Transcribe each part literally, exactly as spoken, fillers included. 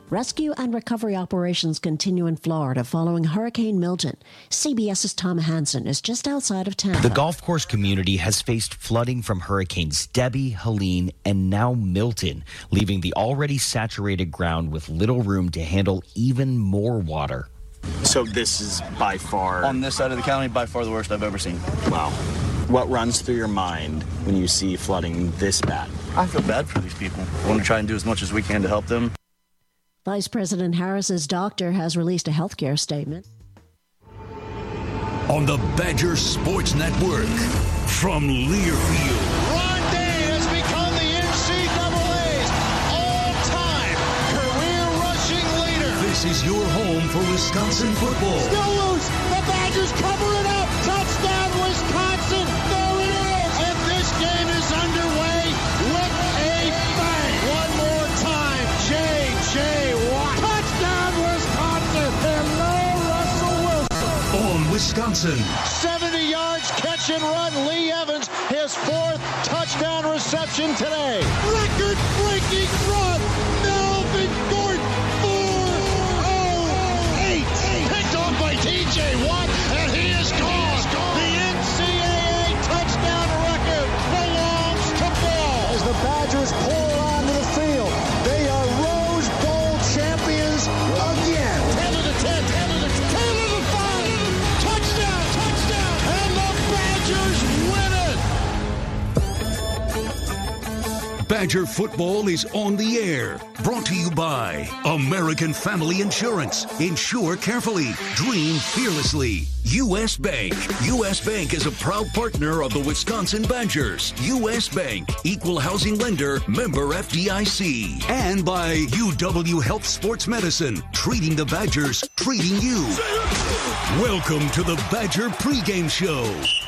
Rescue and recovery operations continue in Florida following Hurricane Milton. CBS's Tom Hansen is just outside of Tampa. The golf course community has faced flooding from hurricanes Debbie, Helene, and now Milton, leaving the already saturated ground with little room to handle even more water. So this is by far... On this side of the county, by far the worst I've ever seen. Wow. What runs through your mind when you see flooding this bad? I feel bad for these people. I want to try and do as much as we can to help them. Vice President Harris's doctor has released a healthcare statement. On the Badger Sports Network, from Learfield. Ron Day has become the N C double A's all-time career rushing leader. This is your home for Wisconsin football. Still loose. The Badgers cover it up. Touchdown, Wisconsin. There it is. And this game is underway with a bang. One more time. J J Watt. Touchdown, Wisconsin. Hello, Russell Wilson. On Wisconsin. seventy yards, catch and run. Lee Evans, his fourth touchdown reception today. Record-breaking run. Melvin Gordon, four oh eight. Picked off by T J Watt, and he is gone. The N C double A touchdown record belongs to Ball. As the Badgers pour onto the field, they are Rose Bowl champions again. ten to the ten, ten to the ten, ten to the five. Touchdown, touchdown, and the Badgers win it. Badger football is on the air. Brought to you by American Family Insurance. Insure carefully. Dream fearlessly. U S. Bank. U S. Bank is a proud partner of the Wisconsin Badgers. U S. Bank. Equal housing lender. Member F D I C. And by U W Health Sports Medicine. Treating the Badgers. Treating you. Welcome to the Badger pregame show.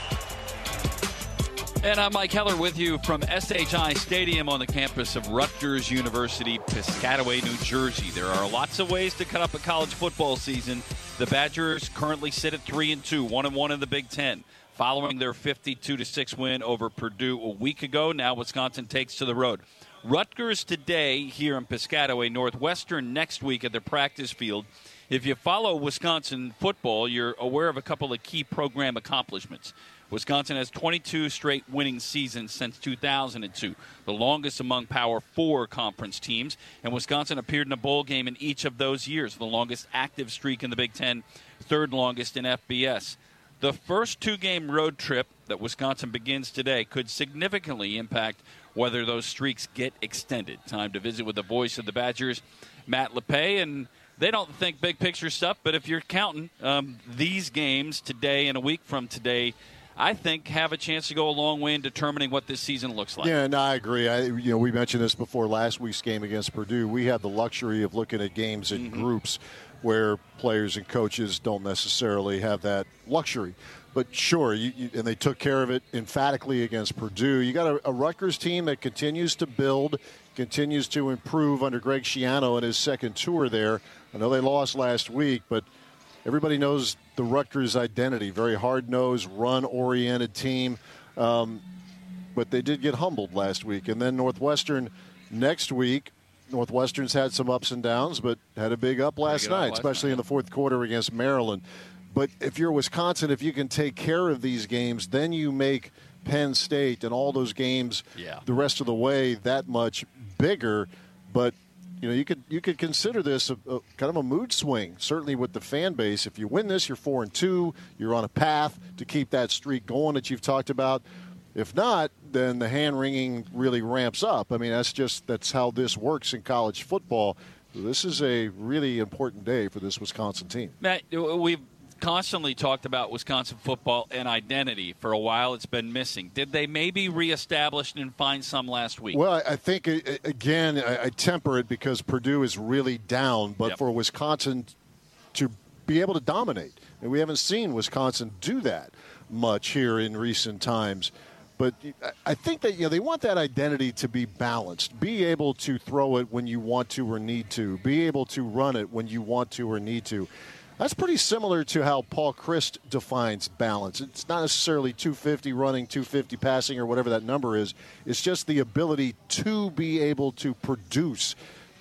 And I'm Mike Heller with you from S H I Stadium on the campus of Rutgers University, Piscataway, New Jersey. There are lots of ways to cut up a college football season. The Badgers currently sit at three and two, one and one in the Big Ten. Following their fifty-two to six win over Purdue a week ago, now Wisconsin takes to the road. Rutgers today here in Piscataway, Northwestern next week at their practice field. If you follow Wisconsin football, you're aware of a couple of key program accomplishments. Wisconsin has twenty-two straight winning seasons since two thousand two, the longest among Power Four conference teams, and Wisconsin appeared in a bowl game in each of those years, the longest active streak in the Big Ten, third longest in F B S. The first two-game road trip that Wisconsin begins today could significantly impact whether those streaks get extended. Time to visit with the voice of the Badgers, Matt LePay, and they don't think big picture stuff, but if you're counting um, these games today and a week from today, I think have a chance to go a long way in determining what this season looks like. Yeah, and I agree. I, you know, we mentioned this before last week's game against Purdue. We have the luxury of looking at games in mm-hmm. groups where players and coaches don't necessarily have that luxury. But sure, you, you, and they took care of it emphatically against Purdue. You got a, a Rutgers team that continues to build, continues to improve under Greg Schiano in his second tour there. I know they lost last week, but everybody knows the Rutgers identity, very hard-nosed, run-oriented team. Um, but they did get humbled last week. And then Northwestern next week, Northwestern's had some ups and downs, but had a big up last night, last especially night. in the fourth quarter against Maryland. But if you're Wisconsin, if you can take care of these games, then you make Penn State and all those games yeah. the rest of the way that much bigger. But you know, you could you could consider this a, a kind of a mood swing, certainly with the fan base. If you win this, you're four and two. You're on a path to keep that streak going that you've talked about. If not, then the hand wringing really ramps up. I mean, that's just that's how this works in college football. This is a really important day for this Wisconsin team. Matt, we've constantly talked about Wisconsin football and identity. For a while, it's been missing. Did they maybe reestablish and find some last week? Well, I think, again, I temper it because Purdue is really down. But yep. for Wisconsin to be able to dominate, and we haven't seen Wisconsin do that much here in recent times. But I think that, you know, they want that identity to be balanced. Be able to throw it when you want to or need to. Be able to run it when you want to or need to. That's pretty similar to how Paul Chryst defines balance. It's not necessarily two fifty running, two fifty passing, or whatever that number is. It's just the ability to be able to produce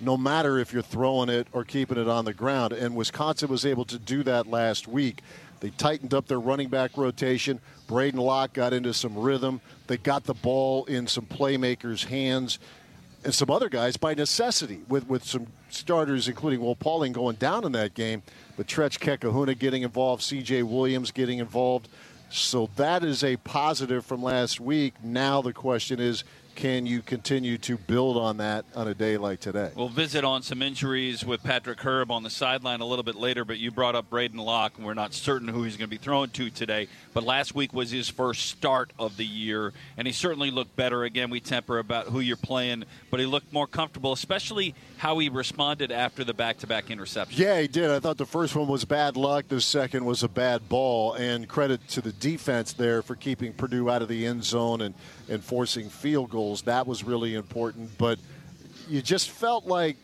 no matter if you're throwing it or keeping it on the ground. And Wisconsin was able to do that last week. They tightened up their running back rotation. Braden Locke got into some rhythm. They got the ball in some playmakers' hands and some other guys by necessity with, with some starters, including Will Pauling, going down in that game. But Tretch Kekahuna getting involved, C J Williams getting involved. So that is a positive from last week. Now the question is, can you continue to build on that on a day like today? We'll visit on some injuries with Patrick Herb on the sideline a little bit later, but you brought up Braden Locke, and we're not certain who he's going to be throwing to today. But last week was his first start of the year, and he certainly looked better. Again, we temper about who you're playing, but he looked more comfortable, especially how he responded after the back-to-back interception. Yeah, he did. I thought the first one was bad luck. The second was a bad ball, and credit to the defense there for keeping Purdue out of the end zone and, and forcing field goals. That was really important, but you just felt like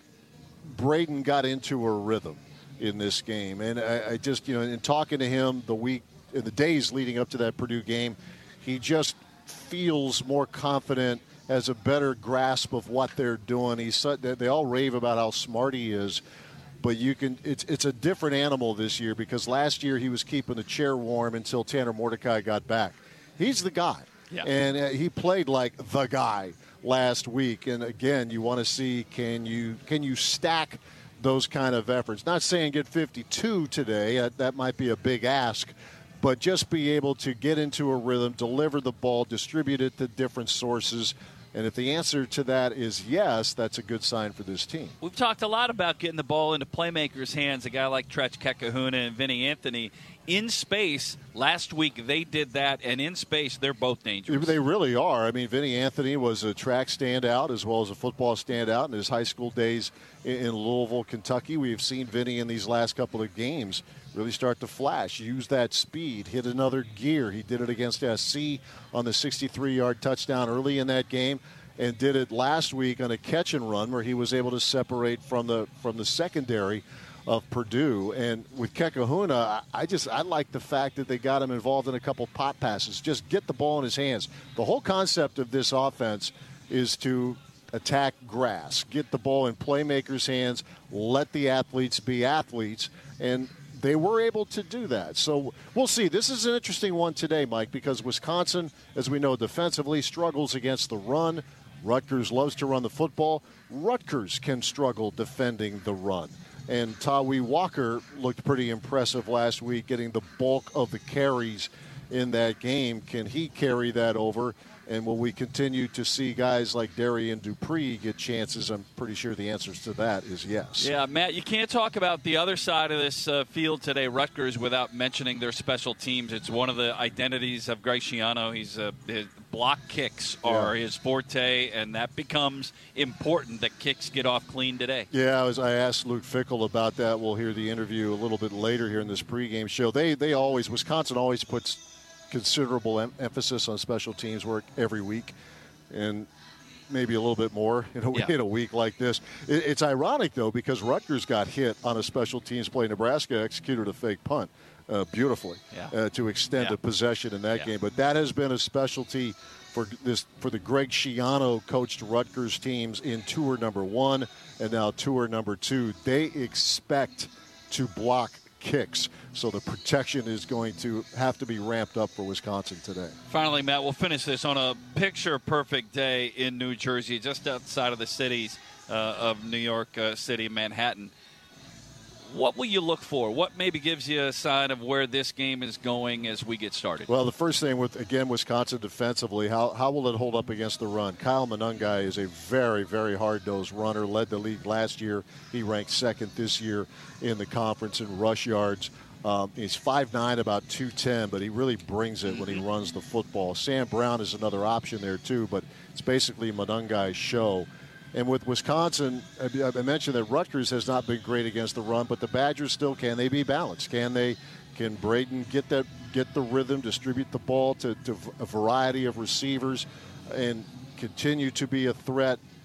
Braden got into a rhythm in this game. And I, I just, you know, in talking to him the week, in the days leading up to that Purdue game, he just feels more confident, has a better grasp of what they're doing. He's, they all rave about how smart he is, but you can, it's, it's a different animal this year because last year he was keeping the chair warm until Tanner Mordecai got back. He's the guy. Yeah. And uh, he played like the guy last week. And, again, you want to see can you can you stack those kind of efforts. Not saying get fifty-two today. Uh, that might be a big ask. But just be able to get into a rhythm, deliver the ball, distribute it to different sources. And if the answer to that is yes, that's a good sign for this team. We've talked a lot about getting the ball into playmakers' hands, a guy like Tretch Kekahuna and Vinny Anthony. In space, last week they did that, and in space they're both dangerous. They really are. I mean, Vinny Anthony was a track standout as well as a football standout in his high school days in Louisville, Kentucky. We've seen Vinny in these last couple of games really start to flash, use that speed, hit another gear. He did it against S C on the sixty-three-yard touchdown early in that game, and did it last week on a catch and run where he was able to separate from the from the secondary of Purdue. And with Kekahuna, I just I like the fact that they got him involved in a couple pop passes. Just get the ball in his hands. The whole concept of this offense is to attack grass, get the ball in playmakers' hands, let the athletes be athletes, and they were able to do that. So we'll see. This is an interesting one today, Mike, because Wisconsin, as we know, defensively struggles against the run. Rutgers loves to run the football. Rutgers can struggle defending the run. And Tawee Walker looked pretty impressive last week, getting the bulk of the carries in that game. Can he carry that over? And will we continue to see guys like Darian Dupree get chances? I'm pretty sure the answers to that is yes. Yeah, Matt, you can't talk about the other side of this uh, field today, Rutgers, without mentioning their special teams. It's one of the identities of Greg Schiano. He's uh, his block kicks are yeah. his forte, and that becomes important that kicks get off clean today. Yeah, I, was, I asked Luke Fickell about that. We'll hear the interview a little bit later here in this pregame show. They they always Wisconsin always puts considerable em- emphasis on special teams work every week, and maybe a little bit more in a, yeah. in a week like this. It, it's ironic, though, because Rutgers got hit on a special teams play. Nebraska executed a fake punt uh, beautifully yeah. uh, to extend yeah. a possession in that yeah. game. But that has been a specialty for this for the Greg Schiano coached Rutgers teams in tour number one and now tour number two. They expect to block kicks, so the protection is going to have to be ramped up for Wisconsin today. Finally, Matt, we'll finish this on a picture-perfect day in New Jersey, just outside of the cities uh, of New York uh, City, Manhattan. What will you look for? What maybe gives you a sign of where this game is going as we get started? Well, the first thing with, again, Wisconsin defensively, how, how will it hold up against the run? Kyle Monangai is a very, very hard-nosed runner, led the league last year. He ranked second this year in the conference in rush yards. Um, he's five nine, about two ten, but he really brings it when he runs the football. Sam Brown is another option there, too, but it's basically Monangai's show. And with Wisconsin, I mentioned that Rutgers has not been great against the run, but the Badgers still, can they be balanced? Can they, can Braden get that, get the rhythm, distribute the ball to, to a variety of receivers, and continue to be a threat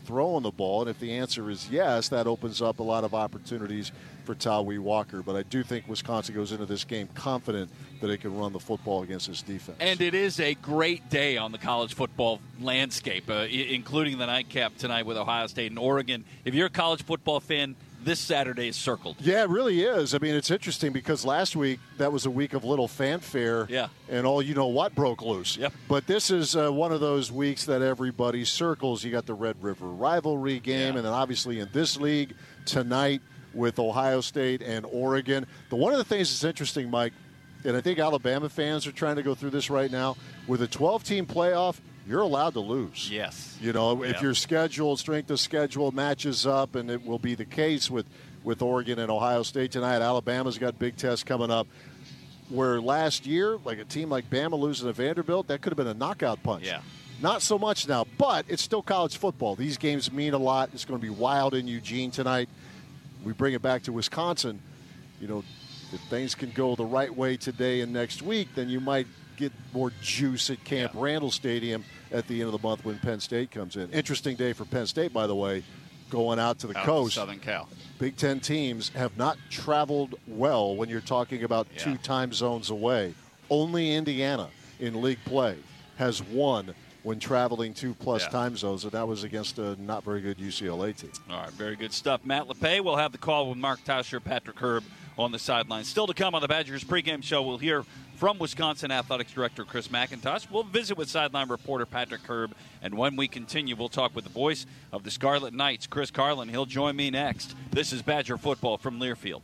throwing the ball? And if the answer is yes, that opens up a lot of opportunities for Tawee Walker. But I do think Wisconsin goes into this game confident that it can run the football against this defense. And it is a great day on the college football landscape, uh, I- including the nightcap tonight with Ohio State and Oregon. If you're a college football fan, this Saturday is circled. Yeah, it really is. I mean, it's interesting because last week that was a week of little fanfare, yeah. and all you know what broke loose. Yep. But this is uh, one of those weeks that everybody circles. You got the Red River rivalry game, yeah. and then obviously in this league tonight with Ohio State and Oregon. The one of the things that's interesting, Mike, and I think Alabama fans are trying to go through this right now, with a twelve-team playoff, you're allowed to lose. Yes. You know, yep. if your schedule, strength of schedule matches up, and it will be the case with, with Oregon and Ohio State tonight. Alabama's got big tests coming up. Where last year, like a team like Bama losing to Vanderbilt, that could have been a knockout punch. Yeah. Not so much now, but it's still college football. These games mean a lot. It's going to be wild in Eugene tonight. We bring it back to Wisconsin. You know, if things can go the right way today and next week, then you might get more juice at Camp yeah. Randall Stadium at the end of the month when Penn State comes in. Interesting day for Penn State, by the way, going out to the out coast. To Southern Cal. Big Ten teams have not traveled well when you're talking about yeah. two time zones away. Only Indiana in league play has won when traveling two plus yeah. time zones, and that was against a not very good U C L A team. All right, very good stuff. Matt LePay will have the call with Mark Tauscher, Patrick Herb on the sideline. Still to come on the Badgers pregame show, we'll hear from Wisconsin Athletics Director Chris McIntosh. We'll visit with sideline reporter Patrick Herb, and when we continue, we'll talk with the voice of the Scarlet Knights, Chris Carlin. He'll join me next. This is Badger Football from Learfield.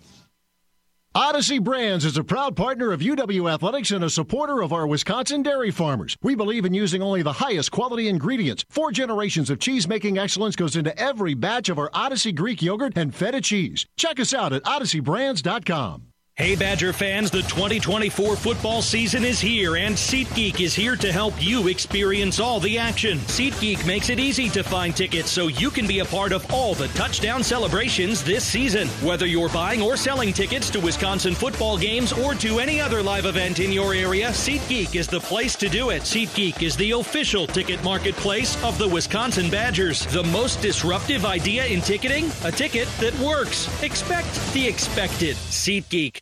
Odyssey Brands is a proud partner of U W Athletics and a supporter of our Wisconsin dairy farmers. We believe in using only the highest quality ingredients. Four generations of cheese-making excellence goes into every batch of our Odyssey Greek yogurt and feta cheese. Check us out at odyssey brands dot com. Hey, Badger fans, the twenty twenty-four football season is here, and SeatGeek is here to help you experience all the action. SeatGeek makes it easy to find tickets so you can be a part of all the touchdown celebrations this season. Whether you're buying or selling tickets to Wisconsin football games or to any other live event in your area, SeatGeek is the place to do it. SeatGeek is the official ticket marketplace of the Wisconsin Badgers. The most disruptive idea in ticketing? A ticket that works. Expect the expected. SeatGeek.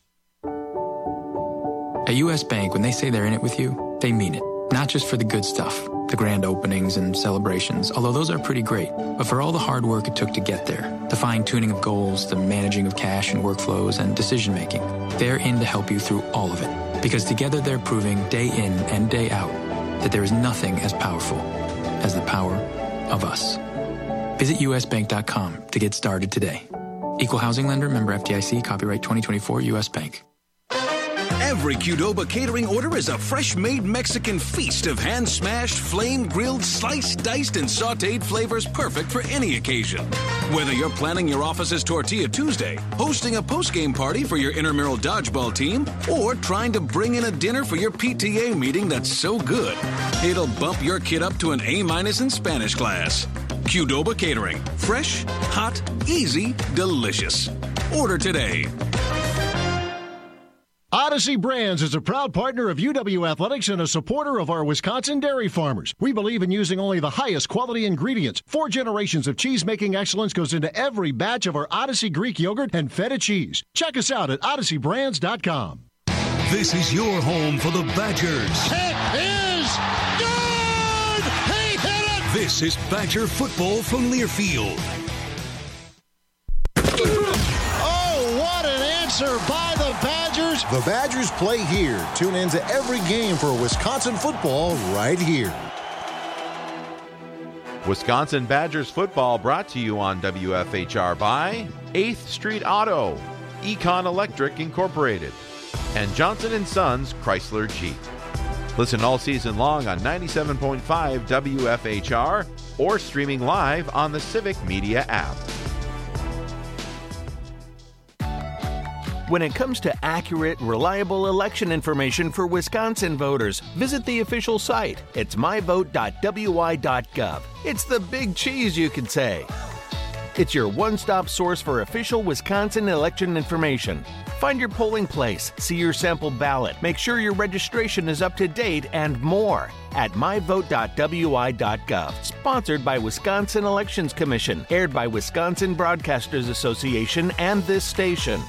At U S. Bank, when they say they're in it with you, they mean it. Not just for the good stuff, the grand openings and celebrations, although those are pretty great, but for all the hard work it took to get there, the fine-tuning of goals, the managing of cash and workflows, and decision-making. They're in to help you through all of it, because together they're proving day in and day out that there is nothing as powerful as the power of us. Visit U S bank dot com to get started today. Equal housing lender, member F D I C, copyright twenty twenty-four, U S. Bank. Every Qdoba catering order is a fresh-made Mexican feast of hand-smashed, flame-grilled, sliced, diced, and sautéed flavors perfect for any occasion. Whether you're planning your office's Tortilla Tuesday, hosting a post-game party for your intramural dodgeball team, or trying to bring in a dinner for your P T A meeting that's so good, it'll bump your kid up to an A-minus in Spanish class. Qdoba Catering. Fresh, hot, easy, delicious. Order today. Odyssey Brands is a proud partner of U W Athletics and a supporter of our Wisconsin dairy farmers. We believe in using only the highest quality ingredients. Four generations of cheese-making excellence goes into every batch of our Odyssey Greek yogurt and feta cheese. Check us out at odyssey brands dot com. This is your home for the Badgers. It is good! He hit it! This is Badger Football from Learfield. Oh, what an answer by the Badgers. The Badgers play here. Tune in to every game for Wisconsin football right here. Wisconsin Badgers football brought to you on W F H R by eighth Street Auto, Econ Electric Incorporated, and Johnson and Sons Chrysler Jeep. Listen all season long on ninety-seven point five W F H R or streaming live on the Civic Media app. When it comes to accurate, reliable election information for Wisconsin voters, visit the official site. It's my vote dot w i dot gov. It's the big cheese, you could say. It's your one-stop source for official Wisconsin election information. Find your polling place, see your sample ballot, make sure your registration is up to date, and more at my vote dot w i dot gov. Sponsored by Wisconsin Elections Commission. Aired by Wisconsin Broadcasters Association and this station.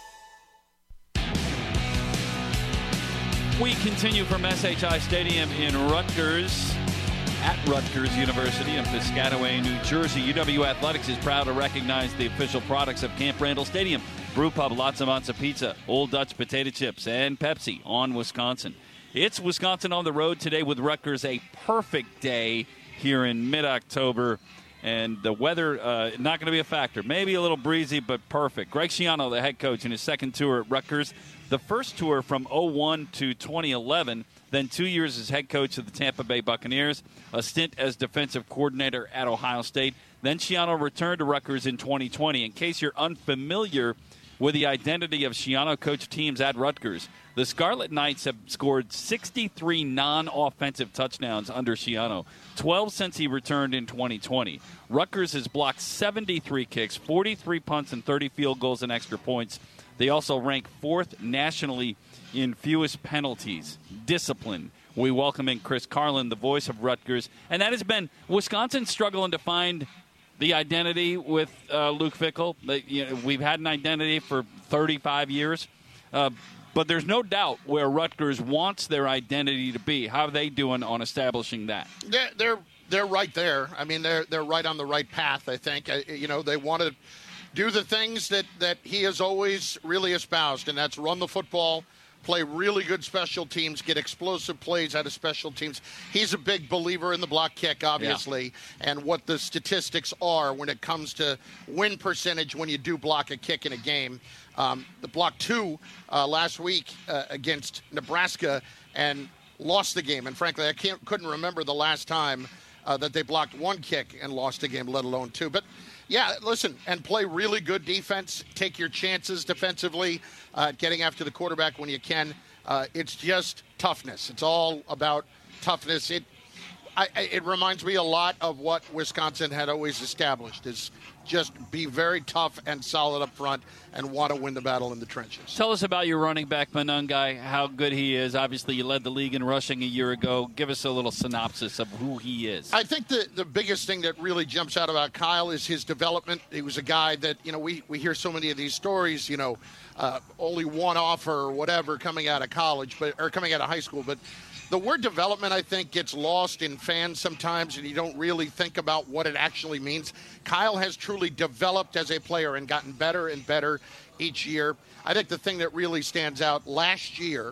We continue from S H I Stadium in Rutgers, at Rutgers University in Piscataway, New Jersey. U W Athletics is proud to recognize the official products of Camp Randall Stadium. Brew Pub, Lots of Monza Pizza, Old Dutch Potato Chips, and Pepsi on Wisconsin. It's Wisconsin on the road today with Rutgers, a perfect day here in mid-October. And the weather, uh, not going to be a factor. Maybe a little breezy, but perfect. Greg Schiano, the head coach, in his second tour at Rutgers. The first tour from oh one to twenty eleven, then two years as head coach of the Tampa Bay Buccaneers, a stint as defensive coordinator at Ohio State. Then Schiano returned to Rutgers in twenty twenty. In case you're unfamiliar with the identity of Schiano coach teams at Rutgers, the Scarlet Knights have scored sixty-three non-offensive touchdowns under Schiano, twelve since he returned in twenty twenty. Rutgers has blocked seventy-three kicks, forty-three punts, and thirty field goals and extra points. They also rank fourth nationally in fewest penalties. Discipline. We welcome in Chris Carlin, the voice of Rutgers. And that has been Wisconsin struggling to find the identity with uh, Luke Fickell. You know, we've had an identity for thirty-five years. Uh, but there's no doubt where Rutgers wants their identity to be. How are they doing on establishing that? They're they're, they're right there. I mean, they're they're right on the right path, I think. I, you know, they want to do the things that, that he has always really espoused, and that's run the football, play really good special teams, get explosive plays out of special teams. He's a big believer in the block kick, obviously, yeah. and what the statistics are when it comes to win percentage when you do block a kick in a game. Um, the block two uh, last week uh, against Nebraska and lost the game. And frankly, I can't couldn't remember the last time uh, that they blocked one kick and lost a game, let alone two. But yeah, listen, and play really good defense. Take your chances defensively, uh, getting after the quarterback when you can. Uh, it's just toughness. It's all about toughness. It I, it reminds me a lot of what Wisconsin had always established, is just be very tough and solid up front and want to win the battle in the trenches. Tell us about your running back, Monangai, how good he is. Obviously, you led the league in rushing a year ago. Give us a little synopsis of who he is. I think the, the biggest thing that really jumps out about Kyle is his development. He was a guy that, you know, we, we hear so many of these stories, you know, uh, only one offer or whatever coming out of college, but or coming out of high school, but the word development, I think, gets lost in fans sometimes, and you don't really think about what it actually means. Kyle has truly developed as a player and gotten better and better each year. I think the thing that really stands out, last year,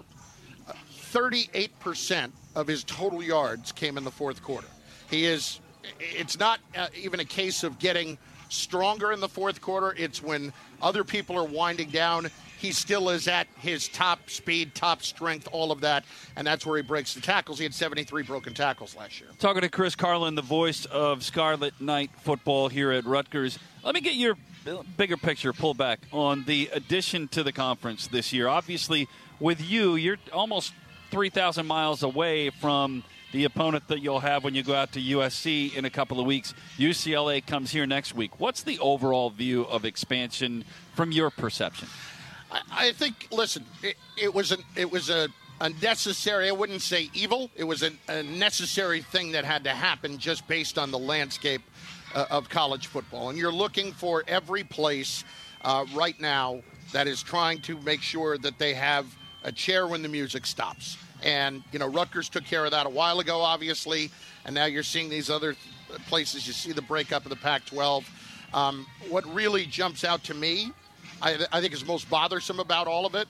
thirty-eight percent of his total yards came in the fourth quarter. He is, it's not uh, even a case of getting stronger in the fourth quarter. It's when other people are winding down. He still is at his top speed, top strength, all of that, and that's where he breaks the tackles. He had seventy-three broken tackles last year. Talking to Chris Carlin, the voice of Scarlet Knight football here at Rutgers. Let me get your bigger picture pulled back on the addition to the conference this year. Obviously, with you, you're almost three thousand miles away from the opponent that you'll have when you go out to U S C in a couple of weeks. U C L A comes here next week. What's the overall view of expansion from your perception? I think, listen, it, it was an, it was a, a necessary, I wouldn't say evil, it was a, a necessary thing that had to happen just based on the landscape uh, of college football. And you're looking for every place uh, right now that is trying to make sure that they have a chair when the music stops. And, you know, Rutgers took care of that a while ago, obviously, and now you're seeing these other places. You see the breakup of the Pac twelve. Um, what really jumps out to me, I, I think is most bothersome about all of it,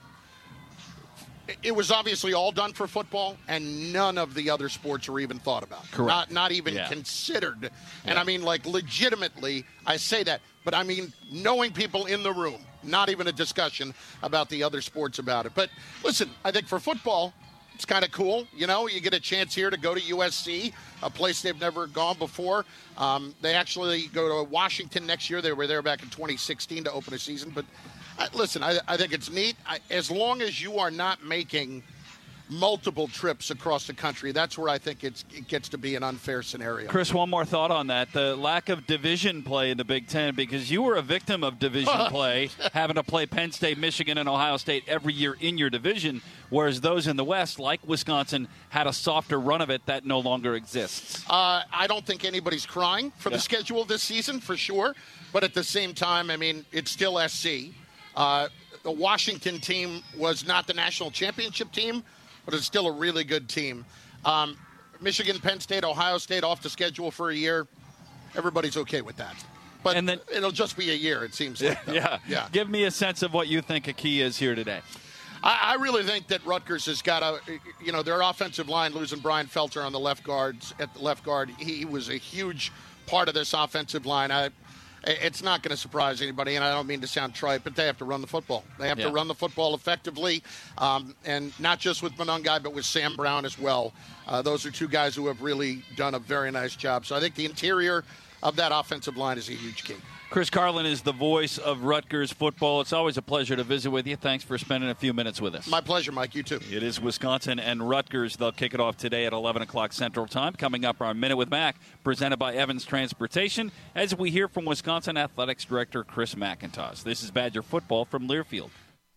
it was obviously all done for football, and none of the other sports were even thought about. Correct. Not, not even yeah. considered. Yeah. And I mean, like, legitimately, I say that, but I mean, knowing people in the room, not even a discussion about the other sports about it. But listen, I think for football, it's kind of cool. You know, you get a chance here to go to U S C, a place they've never gone before. Um, they actually go to Washington next year. They were there back in twenty sixteen to open a season. But uh, listen, I, I think it's neat. I, as long as you are not making multiple trips across the country. That's where I think it's, it gets to be an unfair scenario. Chris, one more thought on that. The lack of division play in the Big Ten, because you were a victim of division play, having to play Penn State, Michigan, and Ohio State every year in your division, whereas those in the West, like Wisconsin, had a softer run of it that no longer exists. Uh, I don't think anybody's crying for yeah. the schedule this season, for sure. But at the same time, I mean, it's still S C. Uh, the Washington team was not the national championship team, but it's still a really good team. Um, Michigan, Penn State, Ohio State off the schedule for a year. Everybody's okay with that. But and then, it'll just be a year, it seems like. Yeah, yeah. yeah. Give me a sense of what you think a key is here today. I, I really think that Rutgers has got a, you know, their offensive line, losing Brian Felter on the left guards at the left guard. He was a huge part of this offensive line. I, It's not going to surprise anybody, and I don't mean to sound trite, but they have to run the football. They have yeah. to run the football effectively, um, and not just with Monangai, but with Sam Brown as well. Uh, those are two guys who have really done a very nice job. So I think the interior of that offensive line is a huge key. Chris Carlin is the voice of Rutgers football. It's always a pleasure to visit with you. Thanks for spending a few minutes with us. My pleasure, Mike. You too. It is Wisconsin and Rutgers. They'll kick it off today at eleven o'clock Central Time. Coming up, our Minute with Mac, presented by Evans Transportation, as we hear from Wisconsin Athletics Director Chris McIntosh. This is Badger football from Learfield.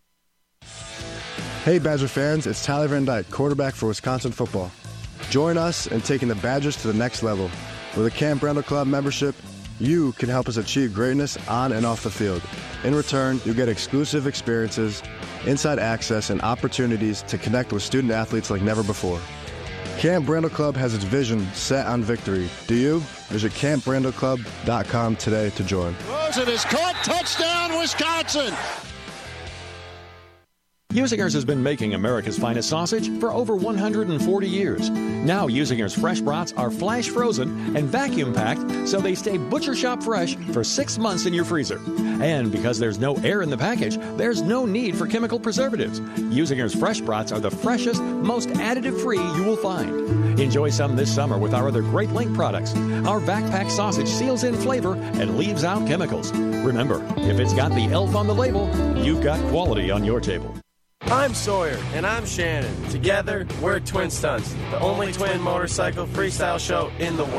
Hey, Badger fans. It's Tyler Van Dyke, quarterback for Wisconsin football. Join us in taking the Badgers to the next level. With a Camp Randall Club membership, you can help us achieve greatness on and off the field. In return, you get exclusive experiences, inside access, and opportunities to connect with student athletes like never before. Camp Randall Club has its vision set on victory. Do you? Visit camp randall club dot com today to join. Rosen is caught. Touchdown, Wisconsin. Usinger's has been making America's finest sausage for over one hundred forty years. Now Usinger's fresh brats are flash frozen and vacuum packed so they stay butcher shop fresh for six months in your freezer. And because there's no air in the package, there's no need for chemical preservatives. Usinger's fresh brats are the freshest, most additive-free you will find. Enjoy some this summer with our other Great Link products. Our vac pack sausage seals in flavor and leaves out chemicals. Remember, if it's got the elf on the label, you've got quality on your table. I'm Sawyer. And I'm Shannon. Together, we're Twin Stunts, the only twin motorcycle freestyle show in the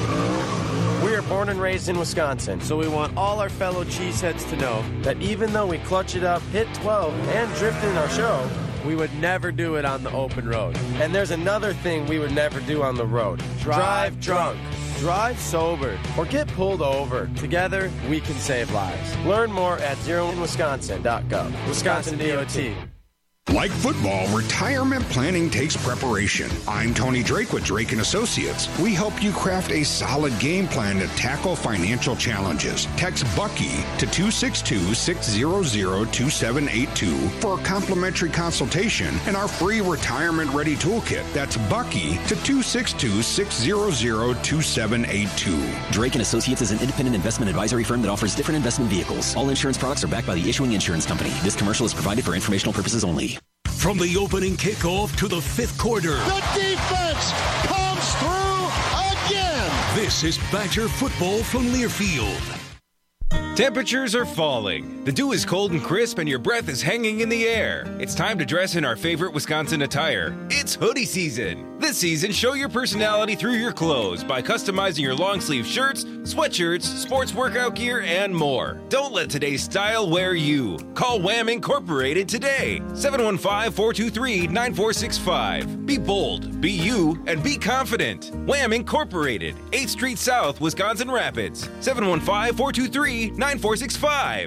world. We are born and raised in Wisconsin, so we want all our fellow cheeseheads to know that even though we clutch it up, hit twelve, and drift in our show, we would never do it on the open road. And there's another thing we would never do on the road. Drive drunk. Drive sober or get pulled over. Together, we can save lives. Learn more at zero in wisconsin dot gov. Wisconsin D O T. Like football, retirement planning takes preparation. I'm Tony Drake with Drake and Associates. We help you craft a solid game plan to tackle financial challenges. Text Bucky to two six two, six zero zero, two seven eight two for a complimentary consultation and our free retirement ready toolkit. That's Bucky to two six two, six zero zero, two seven eight two. Drake and Associates is an independent investment advisory firm that offers different investment vehicles. All insurance products are backed by the issuing insurance company. This commercial is provided for informational purposes only. From the opening kickoff to the fifth quarter, the defense comes through again. This is Badger football from Learfield. Temperatures are falling. The dew is cold and crisp and your breath is hanging in the air. It's time to dress in our favorite Wisconsin attire. It's hoodie season. This season, show your personality through your clothes by customizing your long sleeve shirts, sweatshirts, sports workout gear, and more. Don't let today's style wear you. Call Wham Incorporated today. seven one five, four two three, nine four six five. Be bold, be you, and be confident. Wham Incorporated, eighth Street South, Wisconsin Rapids. seven one five, four two three, nine four six five.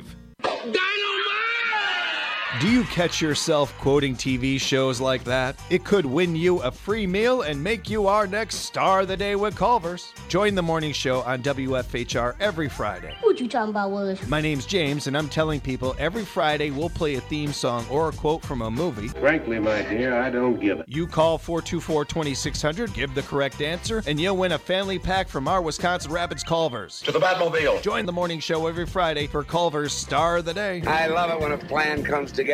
Do you catch yourself quoting T V shows like that? It could win you a free meal and make you our next star of the day with Culver's. Join the morning show on W F H R every Friday. What you talking about, Willis? My name's James, and I'm telling people every Friday we'll play a theme song or a quote from a movie. Frankly, my dear, I don't give it. You call four two four, two six zero zero, give the correct answer, and you'll win a family pack from our Wisconsin Rapids Culver's. To the Batmobile. Join the morning show every Friday for Culver's Star of the Day. I love it when a plan comes together.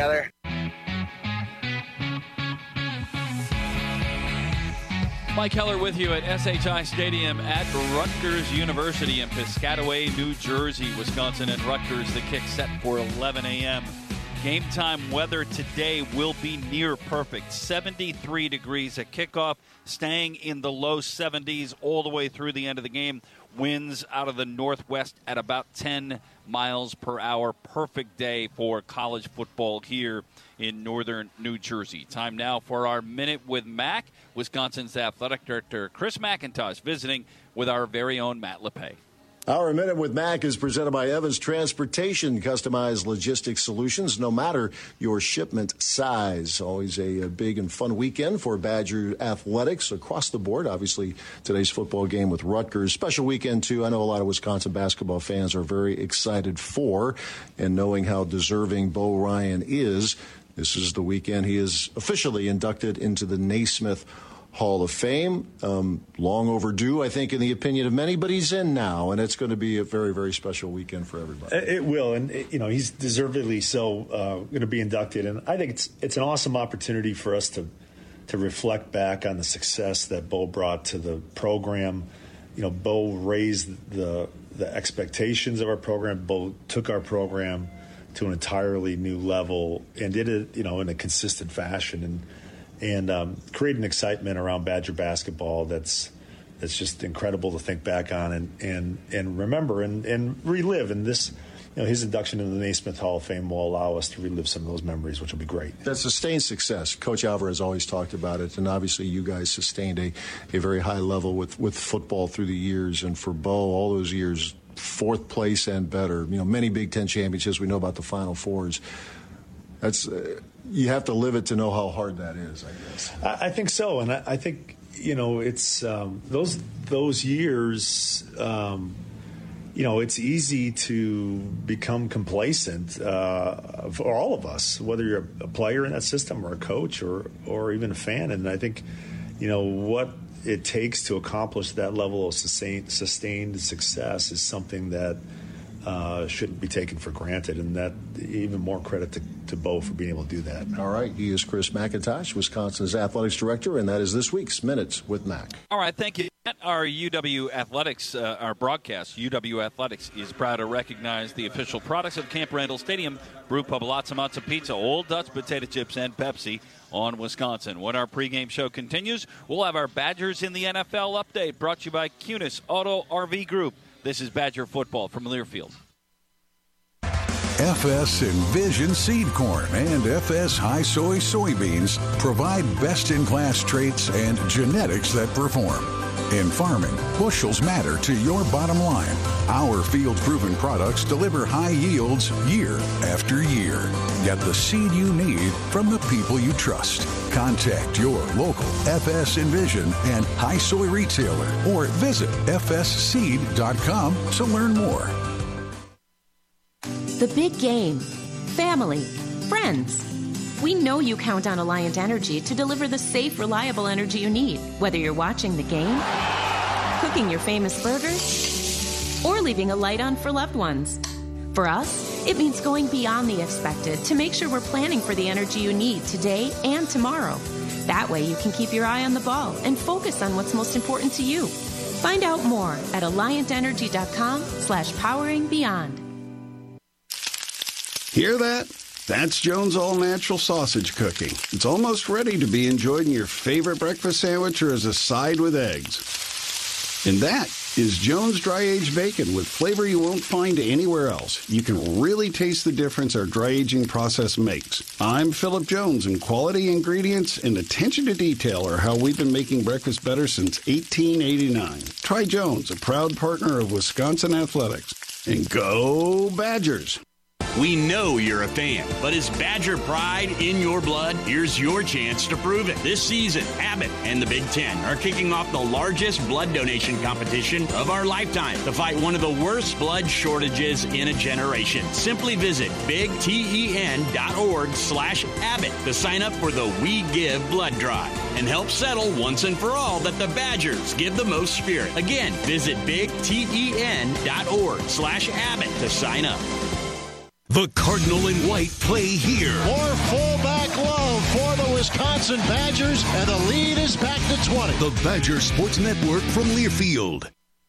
Mike Heller with you at S H I Stadium at Rutgers University in Piscataway, New Jersey. Wisconsin and Rutgers, the kick set for eleven a.m. Game time weather today will be near perfect. seventy-three degrees at kickoff, staying in the low seventies all the way through the end of the game. Winds out of the northwest at about ten miles per hour. Perfect day for college football here in northern New Jersey. Time now for our Minute with Mac. Wisconsin's athletic director Chris McIntosh visiting with our very own Matt LePay. Our Minute with Mac is presented by Evans Transportation, customized logistics solutions, no matter your shipment size. Always a, a big and fun weekend for Badger athletics across the board. Obviously, today's football game with Rutgers. Special weekend, too. I know a lot of Wisconsin basketball fans are very excited for, and knowing how deserving Bo Ryan is, this is the weekend he is officially inducted into the Naismith Hall of Fame. Um, long overdue, I think, in the opinion of many, but he's in now, and it's going to be a very, very special weekend for everybody. It will, and you know he's deservedly so uh, going to be inducted, and I think it's it's an awesome opportunity for us to to reflect back on the success that Bo brought to the program. You know, Bo raised the the expectations of our program. Bo took our program to an entirely new level and did it, you know, in a consistent fashion, and. and um, create an excitement around Badger basketball that's that's just incredible to think back on and and, and remember and, and relive. And this, you know, his induction into the Naismith Hall of Fame will allow us to relive some of those memories, which will be great. That sustained success. Coach Alvarez always talked about it, and obviously you guys sustained a, a very high level with, with football through the years. And for Bo, all those years, fourth place and better. You know, many Big Ten championships. We know about the Final Fours. That's uh, you have to live it to know how hard that is, I guess. I, I think so, and I, I think you know it's um, those those years. Um, you know, it's easy to become complacent uh, for all of us, whether you're a player in that system or a coach or or even a fan. And I think you know what it takes to accomplish that level of sustained sustained success is something that. Uh, shouldn't be taken for granted, and that even more credit to, to Bo for being able to do that. All right, he is Chris McIntosh, Wisconsin's athletics director, and that is this week's Minutes with Mac. All right, thank you. Our U W Athletics, uh, our broadcast, U W Athletics, is proud to recognize the official products of Camp Randall Stadium, Brew Pub, Lots Amounts of Pizza, Old Dutch Potato Chips, and Pepsi on Wisconsin. When our pregame show continues, we'll have our Badgers in the N F L update, brought to you by Cunis Auto R V Group. This is Badger football from Learfield. F S Envision Seed Corn and F S High Soy Soybeans provide best-in-class traits and genetics that perform. In farming, bushels matter to your bottom line. Our field-proven products deliver high yields year after year. Get the seed you need from the people you trust. Contact your local F S Envision and High Soy retailer or visit f s seed dot com to learn more. The big game. Family. Friends. We know you count on Alliant Energy to deliver the safe, reliable energy you need, whether you're watching the game, cooking your famous burgers, or leaving a light on for loved ones. For us, it means going beyond the expected to make sure we're planning for the energy you need today and tomorrow. That way you can keep your eye on the ball and focus on what's most important to you. Find out more at alliant energy dot com slash powering beyond. Hear that? That's Jones All Natural Sausage cooking. It's almost ready to be enjoyed in your favorite breakfast sandwich or as a side with eggs. And that is Jones Dry Aged Bacon with flavor you won't find anywhere else. You can really taste the difference our dry aging process makes. I'm Philip Jones, and quality ingredients and attention to detail are how we've been making breakfast better since eighteen eighty-nine. Try Jones, a proud partner of Wisconsin Athletics. And go Badgers! We know you're a fan, but is Badger pride in your blood? Here's your chance to prove it. This season, Abbott and the Big Ten are kicking off the largest blood donation competition of our lifetime to fight one of the worst blood shortages in a generation. Simply visit big ten dot org slash Abbott to sign up for the We Give Blood Drive and help settle once and for all that the Badgers give the most spirit. Again, visit big ten dot org slash Abbott to sign up. The Cardinal and White play here. More fullback love for the Wisconsin Badgers, and the lead is back to twenty. The Badger Sports Network from Learfield.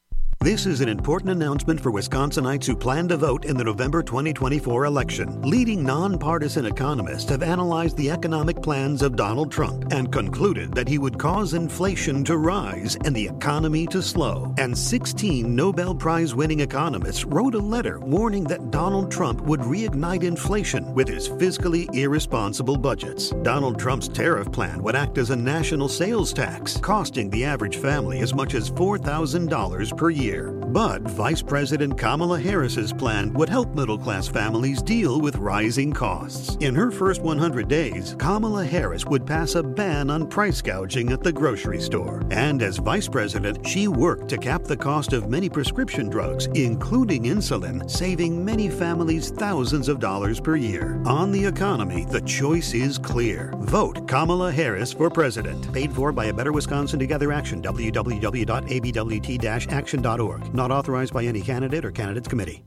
This is an important announcement for Wisconsinites who plan to vote in the November twenty twenty-four election. Leading nonpartisan economists have analyzed the economic plans of Donald Trump and concluded that he would cause inflation to rise and the economy to slow. And sixteen Nobel Prize-winning economists wrote a letter warning that Donald Trump would reignite inflation with his fiscally irresponsible budgets. Donald Trump's tariff plan would act as a national sales tax, costing the average family as much as four thousand dollars per year. But Vice President Kamala Harris's plan would help middle-class families deal with rising costs. In her first one hundred days, Kamala Harris would pass a ban on price gouging at the grocery store. And as Vice President, she worked to cap the cost of many prescription drugs, including insulin, saving many families thousands of dollars per year. On the economy, the choice is clear. Vote Kamala Harris for president. Paid for by A Better Wisconsin Together Action, w w w dot a b w t dash action dot org. Not authorized by any candidate or candidates committee.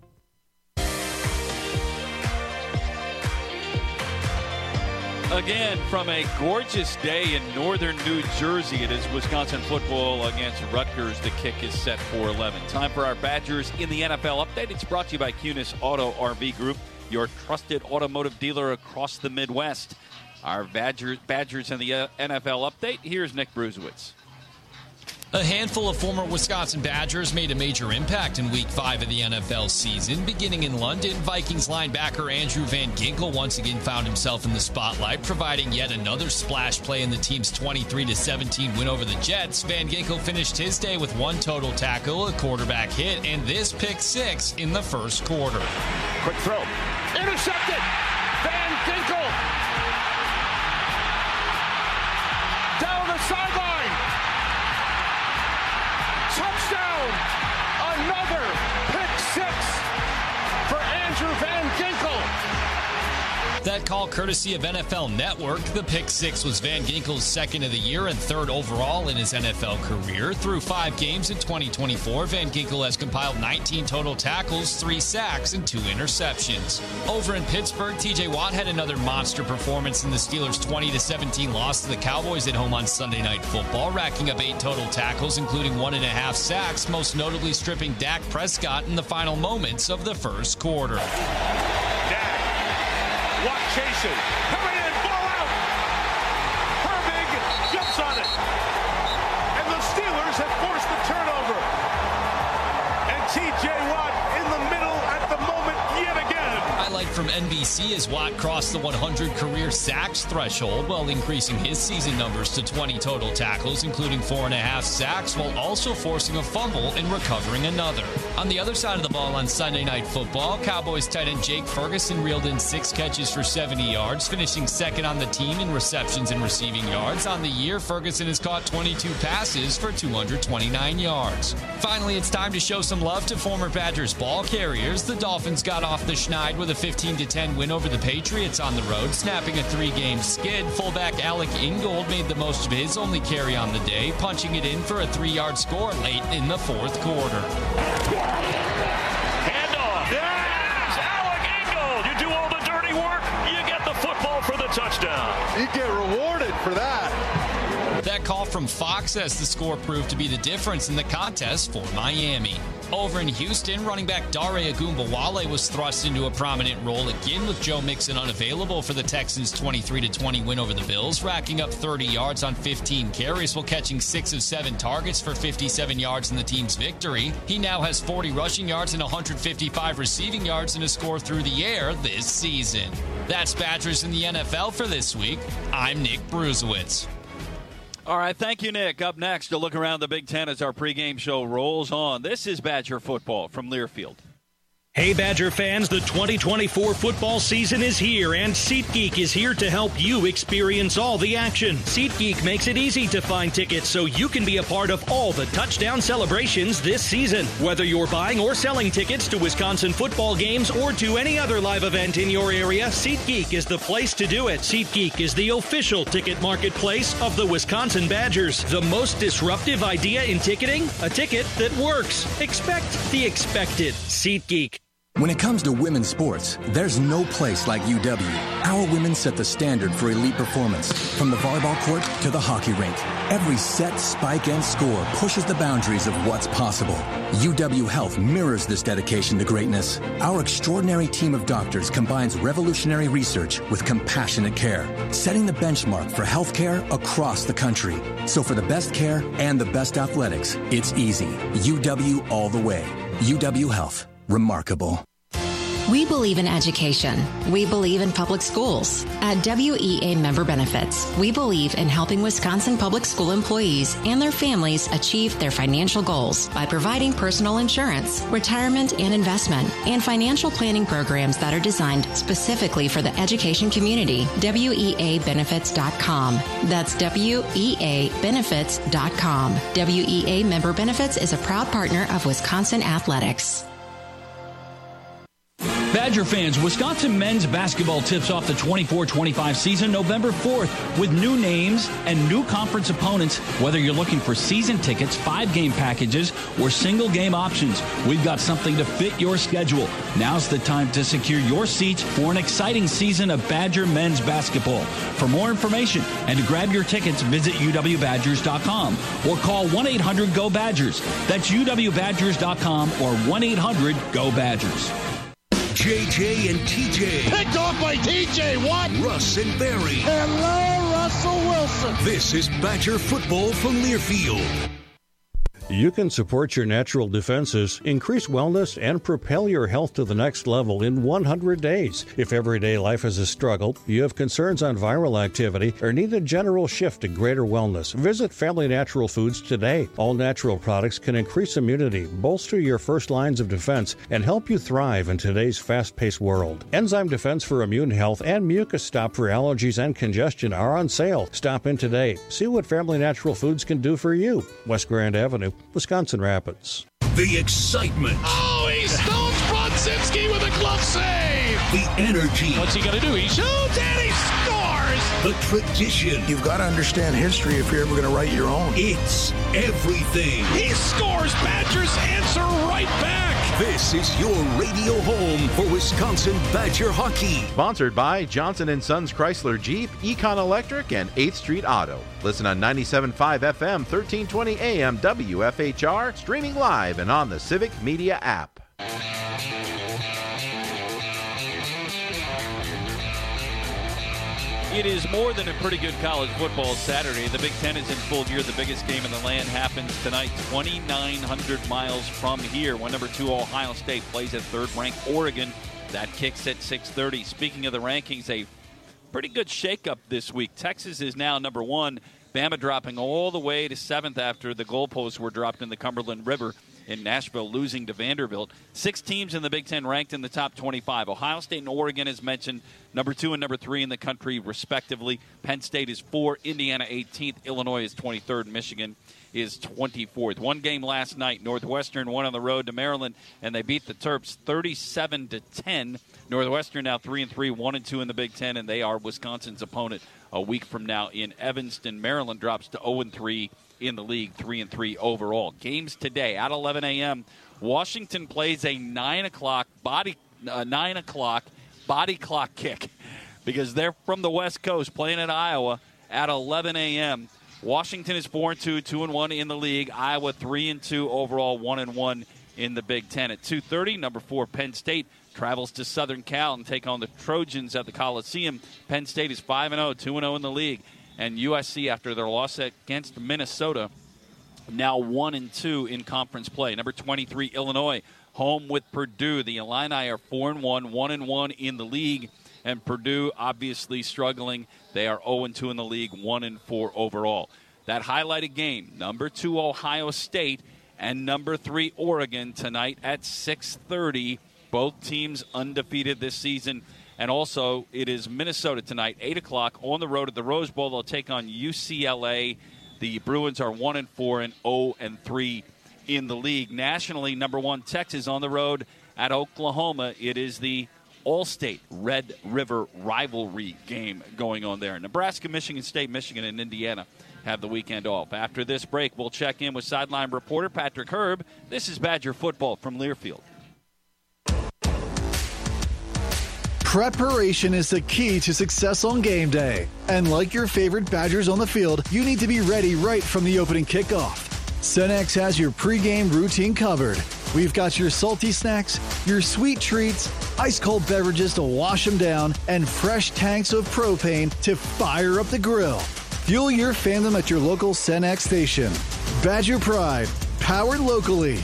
Again, from a gorgeous day in northern New Jersey, it is Wisconsin football against Rutgers. The kick is set for eleven. Time for our Badgers in the N F L update. It's brought to you by Kunis Auto R V Group, your trusted automotive dealer across the Midwest. Our Badgers, Badgers in the N F L update. Here's Nick Bruzewitz. A handful of former Wisconsin Badgers made a major impact in Week five of the N F L season. Beginning in London, Vikings linebacker Andrew Van Ginkel once again found himself in the spotlight, providing yet another splash play in the team's twenty-three to seventeen win over the Jets. Van Ginkel finished his day with one total tackle, a quarterback hit, and this pick six in the first quarter. Quick throw. Intercepted. Van Ginkel. Down the sideline. Touchdown! Another pick six for Andrew Van Ginkel. That call courtesy of N F L Network. The pick six was Van Ginkel's second of the year and third overall in his N F L career. Through five games in twenty twenty-four, Van Ginkel has compiled nineteen total tackles, three sacks, and two interceptions. Over in Pittsburgh, T J Watt had another monster performance in the Steelers' twenty to seventeen loss to the Cowboys at home on Sunday Night Football, racking up eight total tackles, including one and a half sacks, most notably stripping Dak Prescott in the final moments of the first quarter. Dak, Watt chasing, coming in, ball out. Herbig jumps on it. And the Steelers have forced the turnover. And T J Watt in the middle at the moment yet again. Highlight from N B C as Watt crossed the one hundred career sacks threshold while increasing his season numbers to twenty total tackles, including four and a half sacks, while also forcing a fumble and recovering another. On the other side of the ball on Sunday Night Football, Cowboys tight end Jake Ferguson reeled in six catches for seventy yards, finishing second on the team in receptions and receiving yards. On the year, Ferguson has caught twenty-two passes for two hundred twenty-nine yards. Finally, it's time to show some love to former Badgers ball carriers. The Dolphins got off the schneid with a fifteen to ten win over the Patriots on the road, snapping a three-game skid. Fullback Alec Ingold made the most of his only carry on the day, punching it in for a three-yard score late in the fourth quarter. Handoff. Yes! Alec Ingold. You do all the dirty work, you get the football for the touchdown. You get rewarded for that. That call from Fox as the score proved to be the difference in the contest for Miami. Over in Houston, running back Dare Ogunbowale was thrust into a prominent role again with Joe Mixon unavailable for the Texans' twenty-three to twenty win over the Bills, racking up thirty yards on fifteen carries while catching six of seven targets for fifty-seven yards in the team's victory. He now has forty rushing yards and one hundred fifty-five receiving yards and a score through the air this season. That's Badgers in the N F L for this week. I'm Nick Bruzewitz. All right, thank you, Nick. Up next, to look around the Big Ten as our pregame show rolls on. This is Badger football from Learfield. Hey, Badger fans, the twenty twenty-four football season is here, and SeatGeek is here to help you experience all the action. SeatGeek makes it easy to find tickets so you can be a part of all the touchdown celebrations this season. Whether you're buying or selling tickets to Wisconsin football games or to any other live event in your area, SeatGeek is the place to do it. SeatGeek is the official ticket marketplace of the Wisconsin Badgers. The most disruptive idea in ticketing? A ticket that works. Expect the expected. SeatGeek. When it comes to women's sports, there's no place like U W. Our women set the standard for elite performance. From the volleyball court to the hockey rink, every set, spike, and score pushes the boundaries of what's possible. U W Health mirrors this dedication to greatness. Our extraordinary team of doctors combines revolutionary research with compassionate care, setting the benchmark for healthcare across the country. So for the best care and the best athletics, it's easy. U W all the way. U W Health. Remarkable. We believe in education. We believe in public schools. At W E A Member Benefits, we believe in helping Wisconsin public school employees and their families achieve their financial goals by providing personal insurance, retirement and investment, and financial planning programs that are designed specifically for the education community. W E A benefits dot com. That's W E A benefits dot com. W E A Member Benefits is a proud partner of Wisconsin Athletics. Badger fans, Wisconsin men's basketball tips off the twenty-four twenty-five season November fourth with new names and new conference opponents. Whether you're looking for season tickets, five-game packages, or single-game options, we've got something to fit your schedule. Now's the time to secure your seats for an exciting season of Badger men's basketball. For more information and to grab your tickets, visit U W Badgers dot com or call one eight hundred go Badgers. That's U W Badgers dot com or one eight hundred go Badgers. J J and T J. Picked off by T J Watt. Russ and Barry. Hello, Russell Wilson. This is Badger football from Learfield. You can support your natural defenses, increase wellness, and propel your health to the next level in one hundred days. If everyday life is a struggle, you have concerns on viral activity, or need a general shift to greater wellness, visit Family Natural Foods today. All natural products can increase immunity, bolster your first lines of defense, and help you thrive in today's fast-paced world. Enzyme Defense for immune health and Mucus Stop for allergies and congestion are on sale. Stop in today. See what Family Natural Foods can do for you. West Grand Avenue, Wisconsin Rapids. The excitement. Oh, he stones Brodzinski with a glove save. The energy. What's he going to do? He shoots and he scores. The tradition. You've got to understand history if you're ever going to write your own. It's everything. He scores. Badgers answer right back. This is your radio home for Wisconsin Badger hockey. Sponsored by Johnson and Sons Chrysler Jeep, Econ Electric, and eighth Street Auto. Listen on ninety-seven point five F M, thirteen twenty A M W F H R, streaming live and on the Civic Media app. It is more than a pretty good college football Saturday. The Big Ten is in full gear. The biggest game in the land happens tonight, twenty-nine hundred miles from here, when number two Ohio State plays at third-ranked Oregon. That kicks at six thirty. Speaking of the rankings, a pretty good shakeup this week. Texas is now number one. Bama dropping all the way to seventh after the goalposts were dropped in the Cumberland River in Nashville, losing to Vanderbilt. Six teams in the Big Ten ranked in the top twenty-five. Ohio State and Oregon, as mentioned, number two and number three in the country, respectively. Penn State is four, Indiana eighteenth, Illinois is twenty-third, Michigan is twenty-fourth. One game last night, Northwestern won on the road to Maryland, and they beat the Terps thirty-seven to ten. Northwestern now three and three, one and two in the Big Ten, and they are Wisconsin's opponent a week from now in Evanston. Maryland drops to oh and three in the league, three and three overall. Games today at eleven A M Washington plays a nine o'clock body uh, nine o'clock body clock kick because they're from the West Coast playing at Iowa at eleven A M Washington is four and two, two and one in the league. Iowa three and two overall, one and one in the Big Ten. At two thirty, number four Penn State travels to Southern Cal and take on the Trojans at the Coliseum. Penn State is five and oh, two and oh in the league. And U S C, after their loss against Minnesota, now one and two in conference play. Number twenty-three, Illinois, home with Purdue. The Illini are four and one, one and one in the league. And Purdue obviously struggling. They are oh and two in the league, one and four overall. That highlighted game, number two Ohio State and number three Oregon tonight at six thirty. Both teams undefeated this season. And also, it is Minnesota tonight, eight o'clock, on the road at the Rose Bowl. They'll take on U C L A. The Bruins are one and four and oh and three in the league. Nationally, number one, Texas on the road at Oklahoma. It is the All-State Red River rivalry game going on there. Nebraska, Michigan State, Michigan, and Indiana have the weekend off. After this break, we'll check in with sideline reporter Patrick Herb. This is Badger football from Learfield. Preparation is the key to success on game day. And like your favorite Badgers on the field, you need to be ready right from the opening kickoff. Cenex has your pregame routine covered. We've got your salty snacks, your sweet treats, ice-cold beverages to wash them down, and fresh tanks of propane to fire up the grill. Fuel your fandom at your local Cenex station. Badger Pride, powered locally.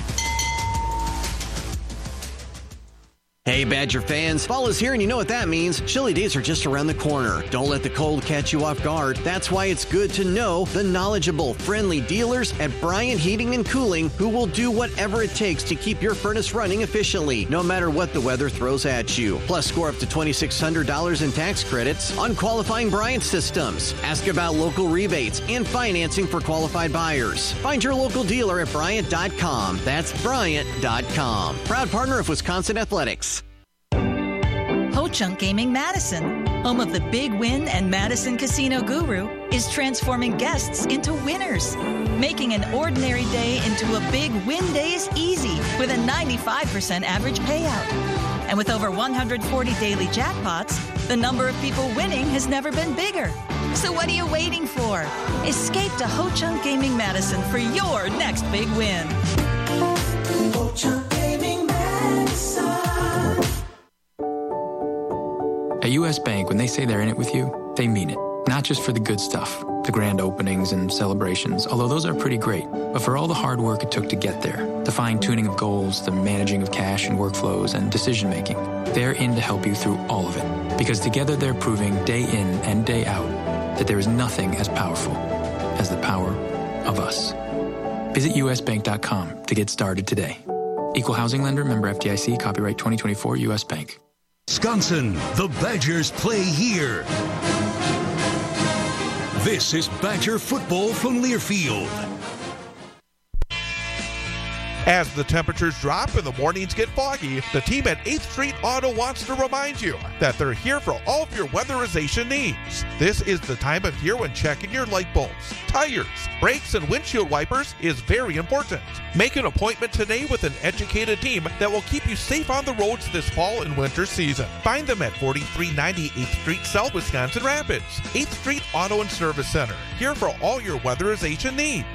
Hey, Badger fans, fall is here and you know what that means. Chilly days are just around the corner. Don't let the cold catch you off guard. That's why it's good to know the knowledgeable, friendly dealers at Bryant Heating and Cooling who will do whatever it takes to keep your furnace running efficiently, no matter what the weather throws at you. Plus, score up to two thousand six hundred dollars in tax credits on qualifying Bryant systems. Ask about local rebates and financing for qualified buyers. Find your local dealer at Bryant dot com. That's Bryant dot com. Proud partner of Wisconsin Athletics. Ho-Chunk Gaming Madison, home of the Big Win and Madison Casino Guru, is transforming guests into winners, making an ordinary day into a Big Win Days easy with a ninety-five percent average payout. And with over one hundred forty daily jackpots, the number of people winning has never been bigger. So what are you waiting for? Escape to Ho-Chunk Gaming Madison for your next big win. Ho-Chunk Gaming Madison. At U S. Bank, when they say they're in it with you, they mean it. Not just for the good stuff, the grand openings and celebrations, although those are pretty great, but for all the hard work it took to get there, the fine-tuning of goals, the managing of cash and workflows, and decision-making. They're in to help you through all of it, because together they're proving day in and day out that there is nothing as powerful as the power of us. Visit U S bank dot com to get started today. Equal housing lender, member F D I C, copyright twenty twenty-four, U S. Bank. Wisconsin, the Badgers play here. This is Badger football from Learfield. As the temperatures drop and the mornings get foggy, the team at eighth Street Auto wants to remind you that they're here for all of your weatherization needs. This is the time of year when checking your light bulbs, tires, brakes, and windshield wipers is very important. Make an appointment today with an educated team that will keep you safe on the roads this fall and winter season. Find them at forty-three ninety eighth Street South, Wisconsin Rapids. eighth Street Auto and Service Center, here for all your weatherization needs.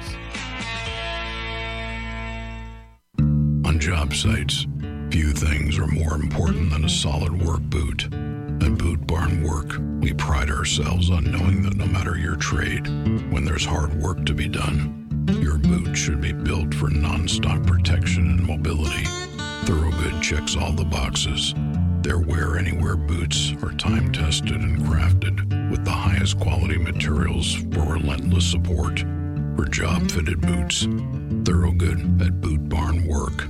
On job sites, few things are more important than a solid work boot. At Boot Barn Work, we pride ourselves on knowing that no matter your trade, when there's hard work to be done, your boot should be built for non-stop protection and mobility. Thorogood checks all the boxes. Their Wear Anywhere boots are time-tested and crafted with the highest quality materials for relentless support. For job-fitted boots, Thorogood at Boot Barn Work.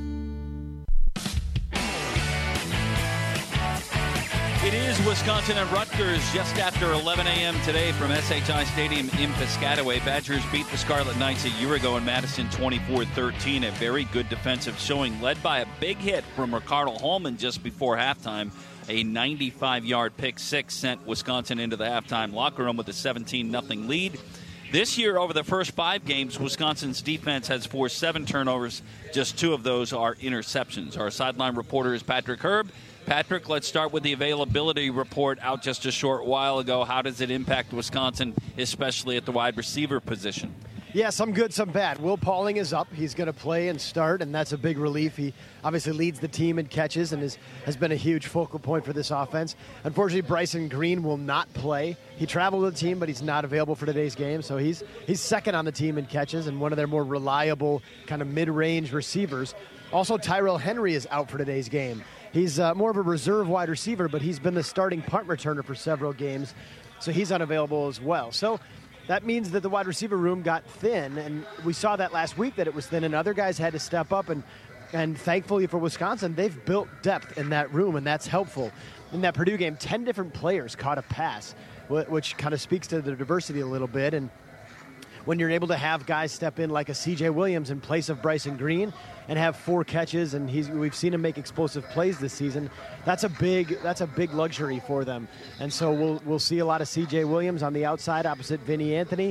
It is Wisconsin and Rutgers just after eleven a.m. today from S H I Stadium in Piscataway. Badgers beat the Scarlet Knights a year ago in Madison twenty-four thirteen. A very good defensive showing led by a big hit from Ricardo Holman just before halftime. A ninety-five yard pick six sent Wisconsin into the halftime locker room with a seventeen nothing lead. This year, over the first five games, Wisconsin's defense has forced seven turnovers. Just two of those are interceptions. Our sideline reporter is Patrick Herb. Patrick, let's start with the availability report out just a short while ago. How does it impact Wisconsin, especially at the wide receiver position? Yeah, some good, some bad. Will Pauling is up. He's going to play and start, and that's a big relief. He obviously leads the team in catches and is, has been a huge focal point for this offense. Unfortunately, Bryson Green will not play. He traveled with the team, but he's not available for today's game, so he's he's second on the team in catches and one of their more reliable kind of mid-range receivers. Also, Tyrell Henry is out for today's game. He's uh, more of a reserve wide receiver, but he's been the starting punt returner for several games, so he's unavailable as well. So that means that the wide receiver room got thin, and we saw that last week that it was thin, and other guys had to step up, and, and thankfully for Wisconsin, they've built depth in that room, and that's helpful. In that Purdue game, ten different players caught a pass, which kind of speaks to the diversity a little bit, and when you're able to have guys step in like a C J Williams in place of Bryson Green and have four catches, and he's, we've seen him make explosive plays this season, that's a big that's a big luxury for them. And so we'll we'll see a lot of C J Williams on the outside opposite Vinny Anthony.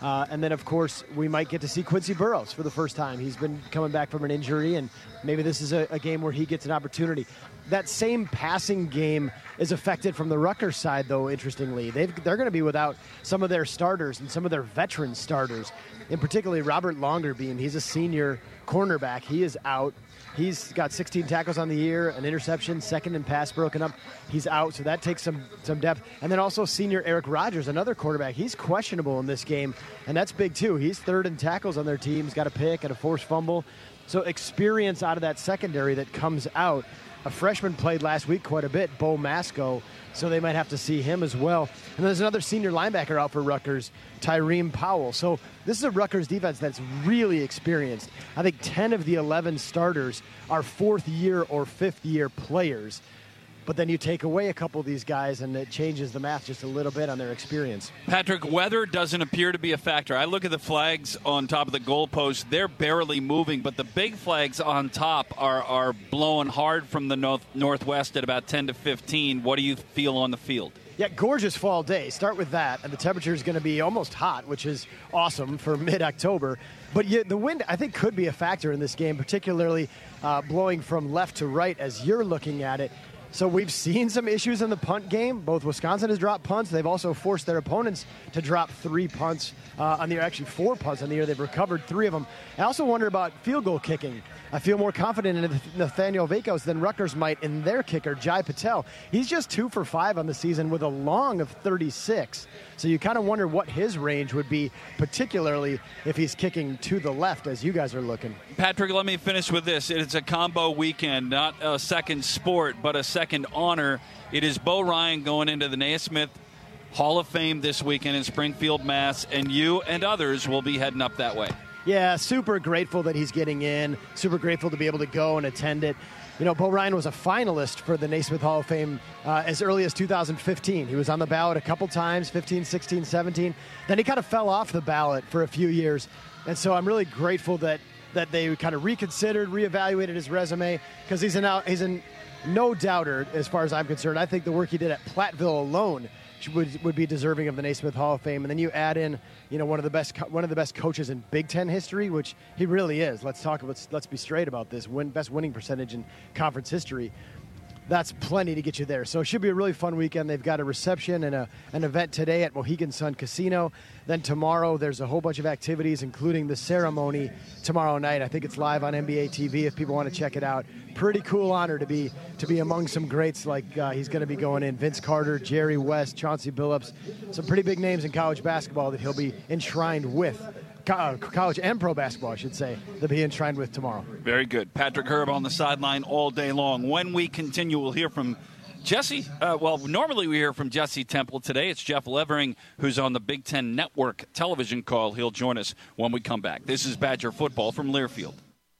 Uh, and then, of course, we might get to see Quincy Burrows for the first time. He's been coming back from an injury, and maybe this is a, a game where he gets an opportunity. That same passing game is affected from the Rutgers side, though, interestingly. They've, they're going to be without some of their starters and some of their veteran starters, in particularly Robert Longerbeam. He's a senior cornerback. He is out. He's got sixteen tackles on the year, an interception, second and pass broken up. He's out, so that takes some, some depth. And then also senior Eric Rogers, another quarterback. He's questionable in this game, and that's big too. He's third in tackles on their team. He's got a pick and a forced fumble. So experience out of that secondary that comes out. A freshman played last week quite a bit, Bo Masco, so they might have to see him as well. And there's another senior linebacker out for Rutgers, Tyreme Powell. So this is a Rutgers defense that's really experienced. I think ten of the eleven starters are fourth-year or fifth-year players. But then you take away a couple of these guys, and it changes the math just a little bit on their experience. Patrick, weather doesn't appear to be a factor. I look at the flags on top of the goalpost. They're barely moving, but the big flags on top are, are blowing hard from the north, northwest at about ten to fifteen. What do you feel on the field? Yeah, gorgeous fall day. Start with that, and the temperature is going to be almost hot, which is awesome for mid-October. But yeah, the wind, I think, could be a factor in this game, particularly uh, blowing from left to right as you're looking at it. So we've seen some issues in the punt game. Both Wisconsin has dropped punts. They've also forced their opponents to drop three punts uh, on the year, actually four punts on the year. They've recovered three of them. I also wonder about field goal kicking. I feel more confident in Nathaniel Vakos than Rutgers might in their kicker, Jai Patel. He's just two for five on the season with a long of thirty-six. So you kind of wonder what his range would be, particularly if he's kicking to the left as you guys are looking. Patrick, let me finish with this. It's a combo weekend, not a second sport, but a second honor. It is Bo Ryan going into the Naismith Hall of Fame this weekend in Springfield, Mass., and you and others will be heading up that way. Yeah, super grateful that he's getting in. Super grateful to be able to go and attend it. You know, Bo Ryan was a finalist for the Naismith Hall of Fame uh, as early as two thousand fifteen. He was on the ballot a couple times, fifteen, sixteen, seventeen. Then he kind of fell off the ballot for a few years. And so I'm really grateful that that they kind of reconsidered, reevaluated his resume, because he's an he's a no doubter as far as I'm concerned. I think the work he did at Platteville alone would would be deserving of the Naismith Hall of Fame. And then you add in, you know, one of the best one of the best coaches in Big Ten history, which he really is. Let's talk about let's be straight about this. Win best winning percentage in conference history. That's plenty to get you there. So it should be a really fun weekend. They've got a reception and a, an event today at Mohegan Sun Casino. Then tomorrow there's a whole bunch of activities, including the ceremony tomorrow night. I think it's live on N B A T V if people want to check it out. Pretty cool honor to be to be among some greats like uh, he's going to be going in. Vince Carter, Jerry West, Chauncey Billups, some pretty big names in college basketball that he'll be enshrined with. Co- college and pro basketball, I should say, they'll be enshrined with tomorrow. Very good. Patrick Herb on the sideline all day long. When we continue, we'll hear from Jesse. Uh, well, normally we hear from Jesse Temple. Today it's Jeff Levering, who's on the Big Ten Network television call. He'll join us when we come back. This is Badger Football from Learfield.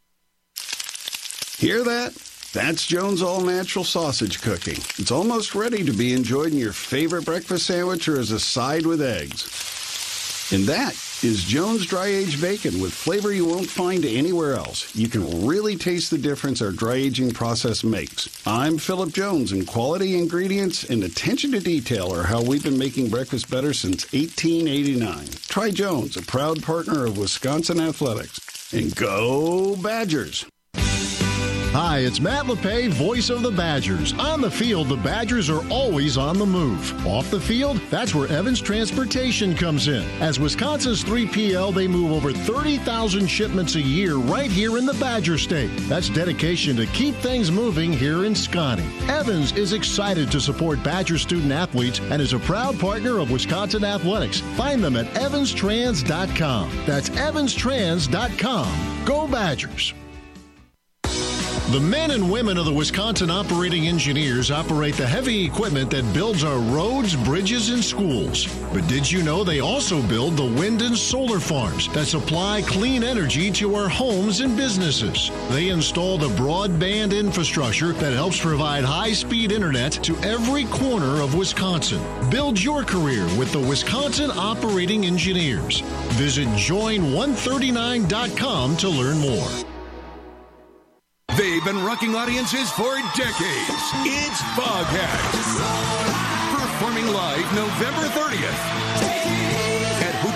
Hear that? That's Jones All-Natural Sausage Cooking. It's almost ready to be enjoyed in your favorite breakfast sandwich or as a side with eggs. And that is Jones Dry-Aged Bacon with flavor you won't find anywhere else. You can really taste the difference our dry aging process makes. I'm Philip Jones, and quality ingredients and attention to detail are how we've been making breakfast better since eighteen eighty-nine. Try Jones, a proud partner of Wisconsin Athletics. And go Badgers! Hi, it's Matt LePay, voice of the Badgers. On the field, the Badgers are always on the move. Off the field, that's where Evans Transportation comes in. As Wisconsin's three P L, they move over thirty thousand shipments a year right here in the Badger State. That's dedication to keep things moving here in Scotty. Evans is excited to support Badger student athletes and is a proud partner of Wisconsin Athletics. Find them at evans trans dot com. That's evans trans dot com. Go Badgers! The men and women of the Wisconsin Operating Engineers operate the heavy equipment that builds our roads, bridges, and schools. But did you know they also build the wind and solar farms that supply clean energy to our homes and businesses? They install the broadband infrastructure that helps provide high-speed internet to every corner of Wisconsin. Build your career with the Wisconsin Operating Engineers. Visit join one thirty-nine dot com to learn more. They've been rocking audiences for decades. It's Foghat. Performing live November thirtieth at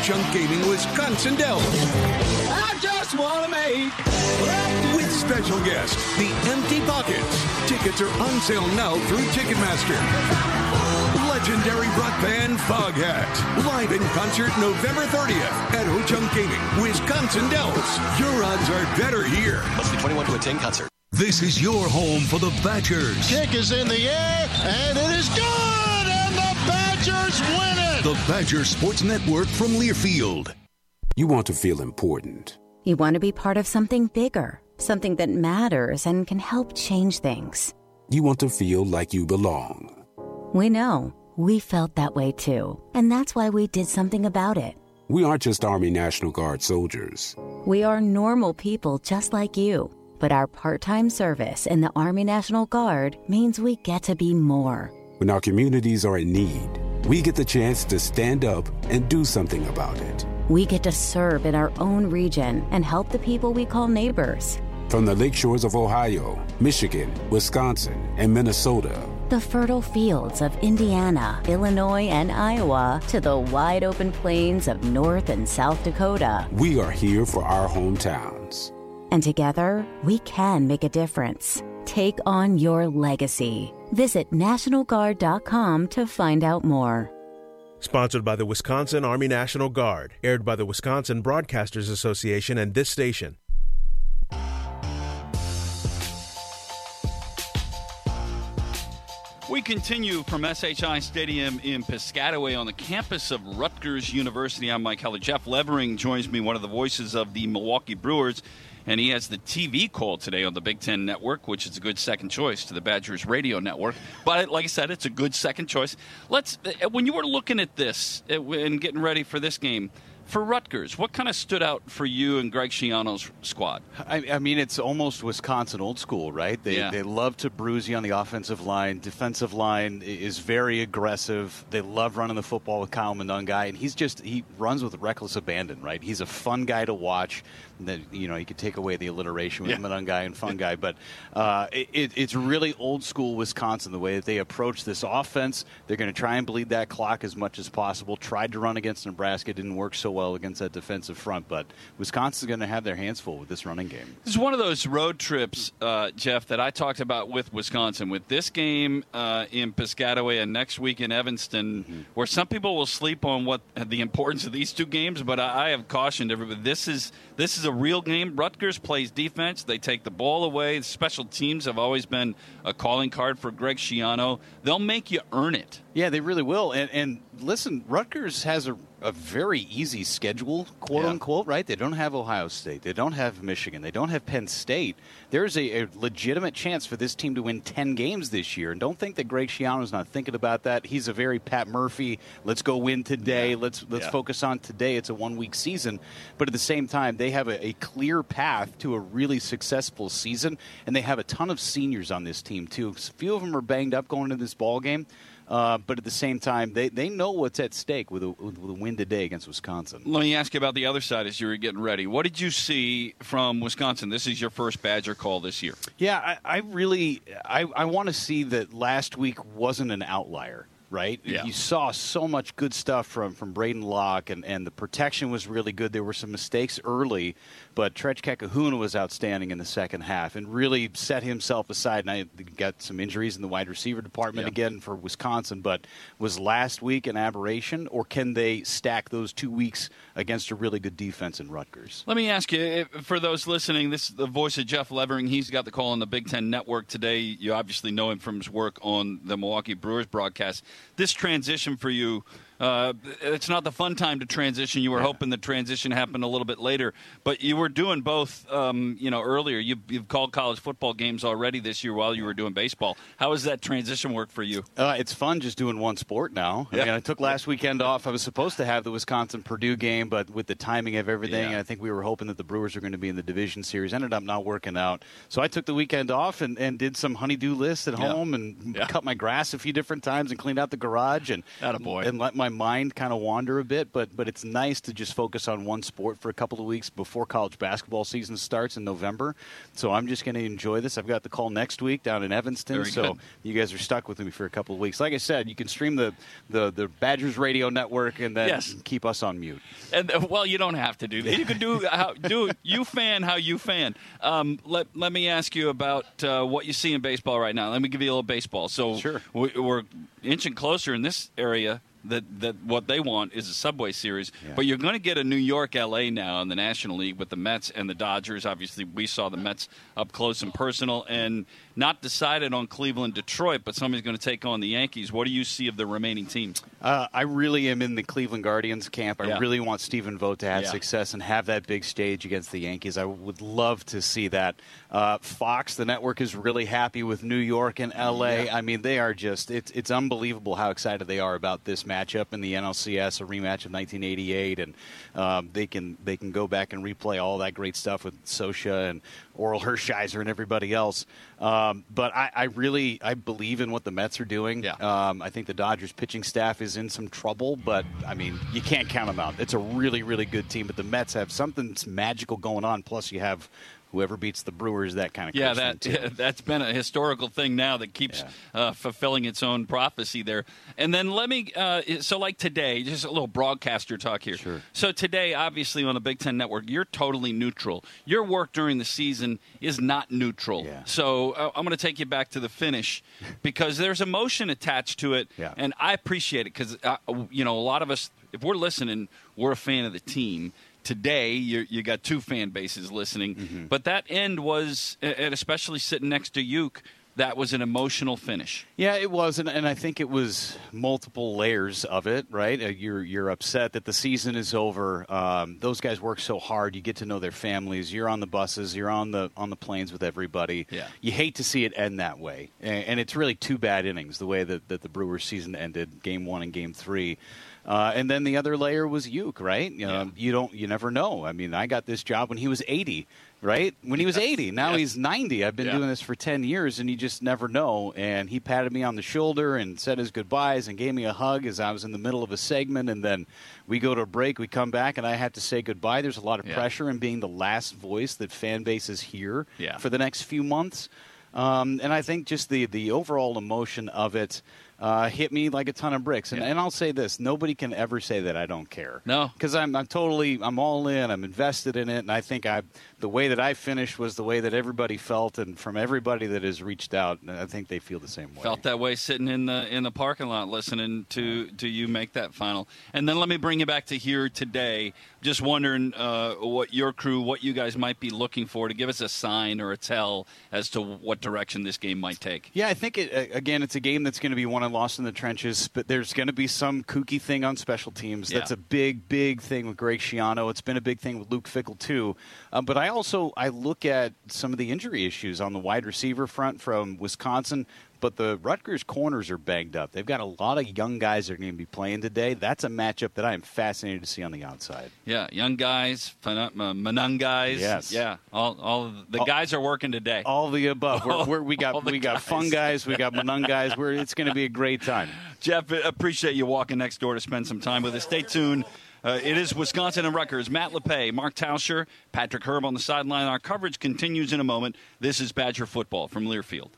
Ho-Chunk Gaming Wisconsin Dells. I just want to make. With special guest, the Empty Pockets. Tickets are on sale now through Ticketmaster. Legendary rock band Foghat. Live in concert November thirtieth at Ho-Chunk Gaming, Wisconsin Dells. Your odds are better here. Must be twenty-one to attend concert. This is your home for the Badgers. Kick is in the air, and it is good, and the Badgers win it. The Badger Sports Network from Learfield. You want to feel important. You want to be part of something bigger, something that matters and can help change things. You want to feel like you belong. We know. We felt that way too. And that's why we did something about it. We aren't just Army National Guard soldiers. We are normal people just like you. But our part-time service in the Army National Guard means we get to be more. When our communities are in need, we get the chance to stand up and do something about it. We get to serve in our own region and help the people we call neighbors. From the lake shores of Ohio, Michigan, Wisconsin, and Minnesota. The fertile fields of Indiana, Illinois, and Iowa to the wide open plains of North and South Dakota. We are here for our hometowns. And together, we can make a difference. Take on your legacy. Visit National Guard dot com to find out more. Sponsored by the Wisconsin Army National Guard. Aired by the Wisconsin Broadcasters Association and this station. We continue from S H I Stadium in Piscataway on the campus of Rutgers University. I'm Mike Heller. Jeff Levering joins me, one of the voices of the Milwaukee Brewers, and he has the T V call today on the Big Ten Network, which is a good second choice to the Badgers radio network. But like I said, it's a good second choice. Let's. When you were looking at this and getting ready for this game, for Rutgers, what kind of stood out for you and Greg Schiano's squad? I, I mean, it's almost Wisconsin old school, right? They yeah. they love to bruise you on the offensive line. Defensive line is very aggressive. They love running the football with Kyle Monangai, and he's just he runs with reckless abandon, right? He's a fun guy to watch. That you know, you could take away the alliteration with yeah. Monangai and fun guy, but uh, it, it's really old school Wisconsin the way that they approach this offense. They're going to try and bleed that clock as much as possible. Tried to run against Nebraska, didn't work so well against that defensive front, but Wisconsin's going to have their hands full with this running game. This is one of those road trips, uh, Jeff, that I talked about with Wisconsin. With this game uh, in Piscataway and next week in Evanston, mm-hmm. where some people will sleep on what the importance of these two games, but I, I have cautioned everybody. This is this is a real game. Rutgers plays defense. They take the ball away. Special teams have always been a calling card for Greg Schiano. They'll make you earn it. Yeah, they really will. And, and listen, Rutgers has a, a very easy schedule, quote yeah. unquote, right? They don't have Ohio State. They don't have Michigan. They don't have Penn State. There's a, a legitimate chance for this team to win ten games this year. And don't think that Greg Schiano's not thinking about that. He's a very Pat Murphy, let's go win today. Yeah. Let's let's yeah. focus on today. It's a one-week season. But at the same time, they have a, a clear path to a really successful season. And they have a ton of seniors on this team, too. A few of them are banged up going into this ball game. Uh, but at the same time, they, they know what's at stake with a, with a win today against Wisconsin. Let me ask you about the other side as you were getting ready. What did you see from Wisconsin? This is your first Badger call this year. Yeah, I, I really I, I want to see that last week wasn't an outlier. Right? Yeah. You saw so much good stuff from, from Braden Locke, and, and the protection was really good. There were some mistakes early, but Tretch Kekahuna was outstanding in the second half and really set himself aside. And I got some injuries in the wide receiver department yeah. again for Wisconsin, but was last week an aberration, or can they stack those two weeks against a really good defense in Rutgers? Let me ask you, for those listening, this is the voice of Jeff Levering. He's got the call on the Big Ten Network today. You obviously know him from his work on the Milwaukee Brewers broadcast. This transition for you, uh, it's not the fun time to transition. You were yeah. hoping the transition happened a little bit later, but you were doing both. Um, you know, earlier you, you've called college football games already this year while you were doing baseball. How has that transition work for you? Uh, it's fun just doing one sport now. Yeah. I mean, I took last weekend off. I was supposed to have the Wisconsin-Purdue game, but with the timing of everything, yeah. I think we were hoping that the Brewers were going to be in the division series. Ended up not working out, so I took the weekend off and, and did some honey-do lists at yeah. home and yeah. cut my grass a few different times and cleaned out the garage and Attaboy. and let my my mind kind of wander a bit, but but it's nice to just focus on one sport for a couple of weeks before college basketball season starts in November. So I'm just going to enjoy this. I've got the call next week down in Evanston, Very so good. you guys are stuck with me for a couple of weeks. Like I said, you can stream the, the, the Badgers Radio Network and then Yes. keep us on mute. And uh, well, you don't have to do that. You can do how do you fan how you fan. Um, let let me ask you about uh, what you see in baseball right now. Let me give you a little baseball. So Sure. we, we're inching closer in this area. That, that what they want is a Subway Series. Yeah. But you're going to get a New York L A now in the National League with the Mets and the Dodgers. Obviously, we saw the Mets up close and personal, and not decided on Cleveland, Detroit, but somebody's going to take on the Yankees. What do you see of the remaining teams? Uh, I really am in the Cleveland Guardians camp. I Yeah. really want Stephen Vogt to have Yeah. success and have that big stage against the Yankees. I would love to see that. Uh, Fox, the network, is really happy with New York and L A. Yeah. I mean, they are just, it's, it's unbelievable how excited they are about this matchup in the N L C S, a rematch of nineteen eighty-eight. And um, they can they can go back and replay all that great stuff with Socha and Oral Hershiser and everybody else. Um, but I, I really I believe in what the Mets are doing. Yeah. Um, I think the Dodgers pitching staff is in some trouble, but I mean you can't count them out. It's a really really good team, but the Mets have something magical going on. Plus you have whoever beats the Brewers, that kind of Yeah, cushion, that too. yeah, that's been a historical thing now that keeps uh, fulfilling its own prophecy there. And then let me, uh, so like today, just a little broadcaster talk here. Sure. So today, obviously on the Big Ten Network, you're totally neutral. Your work during the season is not neutral. Yeah. So uh, I'm going to take you back to the finish because there's emotion attached to it, Yeah. and I appreciate it because uh, you know a lot of us, if we're listening, we're a fan of the team. Today, you you got two fan bases listening, Mm-hmm. but that end was, and especially sitting next to Uke, that was an emotional finish. Yeah, it was, and, and I think it was multiple layers of it, right? Uh, you're you're upset that the season is over. Um, those guys work so hard. You get to know their families. You're on the buses. You're on the on the planes with everybody. Yeah. You hate to see it end that way, and, and it's really two bad innings, the way that, that the Brewers season ended, game one and game three. Uh, and then the other layer was Uke, right? You know, Yeah. you don't, you never know. I mean, I got this job when he was eighty, right? When he was eighty. Now Yes. he's ninety. I've been Yeah. doing this for ten years, and you just never know. And he patted me on the shoulder and said his goodbyes and gave me a hug as I was in the middle of a segment. And then we go to a break, we come back, and I have to say goodbye. There's a lot of Yeah. pressure in being the last voice that fan bases hear Yeah. for the next few months. Um, and I think just the, the overall emotion of it uh, hit me like a ton of bricks. And, Yeah. and I'll say this, nobody can ever say that I don't care. No. Because I'm, I'm totally, I'm all in, I'm invested in it, and I think I, the way that I finished was the way that everybody felt, and from everybody that has reached out, I think they feel the same way. Felt that way sitting in the in the parking lot listening to, to you make that final. And then let me bring you back to here today. Just wondering uh, what your crew, what you guys might be looking for to give us a sign or a tell as to what direction this game might take. Yeah, I think, it, uh, again, it's a game that's going to be won and lost in the trenches, but there's going to be some kooky thing on special teams. That's Yeah. a big, big thing with Greg Schiano. It's been a big thing with Luke Fickell, too. Um, but I also I look at some of the injury issues on the wide receiver front from Wisconsin. But the Rutgers corners are banged up. They've got a lot of young guys that are going to be playing today. That's a matchup that I am fascinated to see on the outside. Yeah, young guys, Manung guys. Yes. Yeah, all, all of the All- guys are working today. All the above. We're, we're, we All got the we got guys. fun guys. We got Manung guys. We're, it's going to be a great time. Jeff, appreciate you walking next door to spend some time with us. Stay tuned. Uh, it is Wisconsin and Rutgers. Matt LePay, Mark Tauscher, Patrick Herb on the sideline. Our coverage continues in a moment. This is Badger Football from Learfield.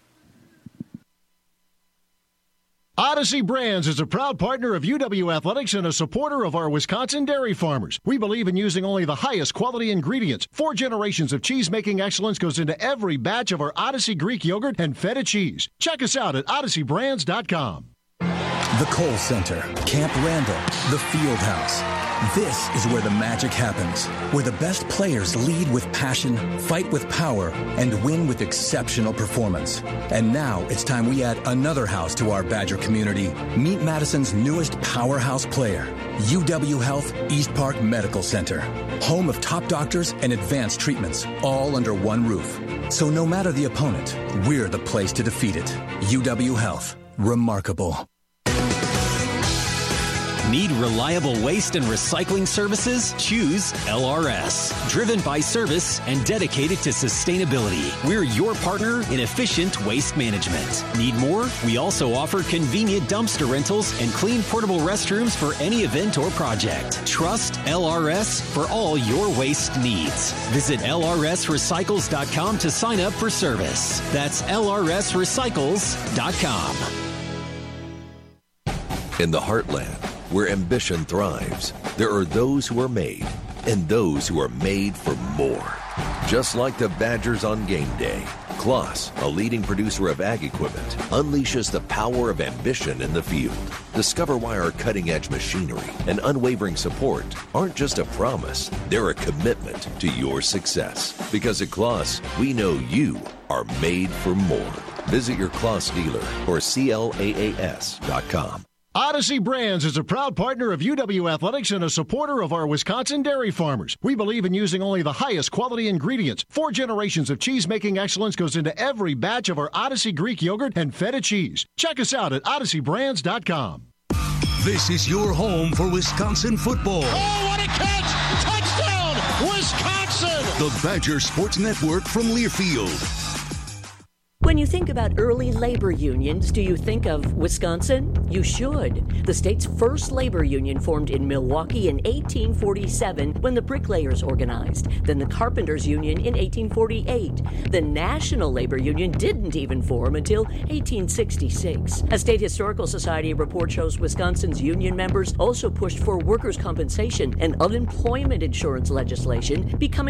Odyssey Brands is a proud partner of U W Athletics and a supporter of our Wisconsin dairy farmers. We believe in using only the highest quality ingredients. Four generations of cheese-making excellence goes into every batch of our Odyssey Greek yogurt and feta cheese. Check us out at odyssey brands dot com. The Kohl Center, Camp Randall, the Field House. This is where the magic happens, where the best players lead with passion, fight with power, and win with exceptional performance. And now it's time we add another house to our Badger community. Meet Madison's newest powerhouse player, U W Health East Park Medical Center, home of top doctors and advanced treatments, all under one roof. So no matter the opponent, we're the place to defeat it. U W Health. Remarkable. Need reliable waste and recycling services? Choose L R S. Driven by service and dedicated to sustainability, we're your partner in efficient waste management. Need more? We also offer convenient dumpster rentals and clean portable restrooms for any event or project. Trust L R S for all your waste needs. Visit L R S recycles dot com to sign up for service. That's L R S recycles dot com. In the heartland, where ambition thrives, there are those who are made and those who are made for more. Just like the Badgers on game day, Kloss, a leading producer of ag equipment, unleashes the power of ambition in the field. Discover why our cutting-edge machinery and unwavering support aren't just a promise, they're a commitment to your success. Because at Kloss, we know you are made for more. Visit your Kloss dealer or C L A A S dot com. Odyssey Brands is a proud partner of U W Athletics and a supporter of our Wisconsin dairy farmers. We believe in using only the highest quality ingredients. Four generations of cheese-making excellence goes into every batch of our Odyssey Greek yogurt and feta cheese. Check us out at odyssey brands dot com. This is your home for Wisconsin football. Oh, what a catch! Touchdown, Wisconsin! The Badger Sports Network from Learfield. When you think about early labor unions, do you think of Wisconsin? You should. The state's first labor union formed in Milwaukee in eighteen forty-seven when the bricklayers organized. Then the carpenters union in eighteen forty-eight. The National Labor Union didn't even form until eighteen sixty-six. A State Historical Society report shows Wisconsin's union members also pushed for workers' compensation and unemployment insurance legislation, becoming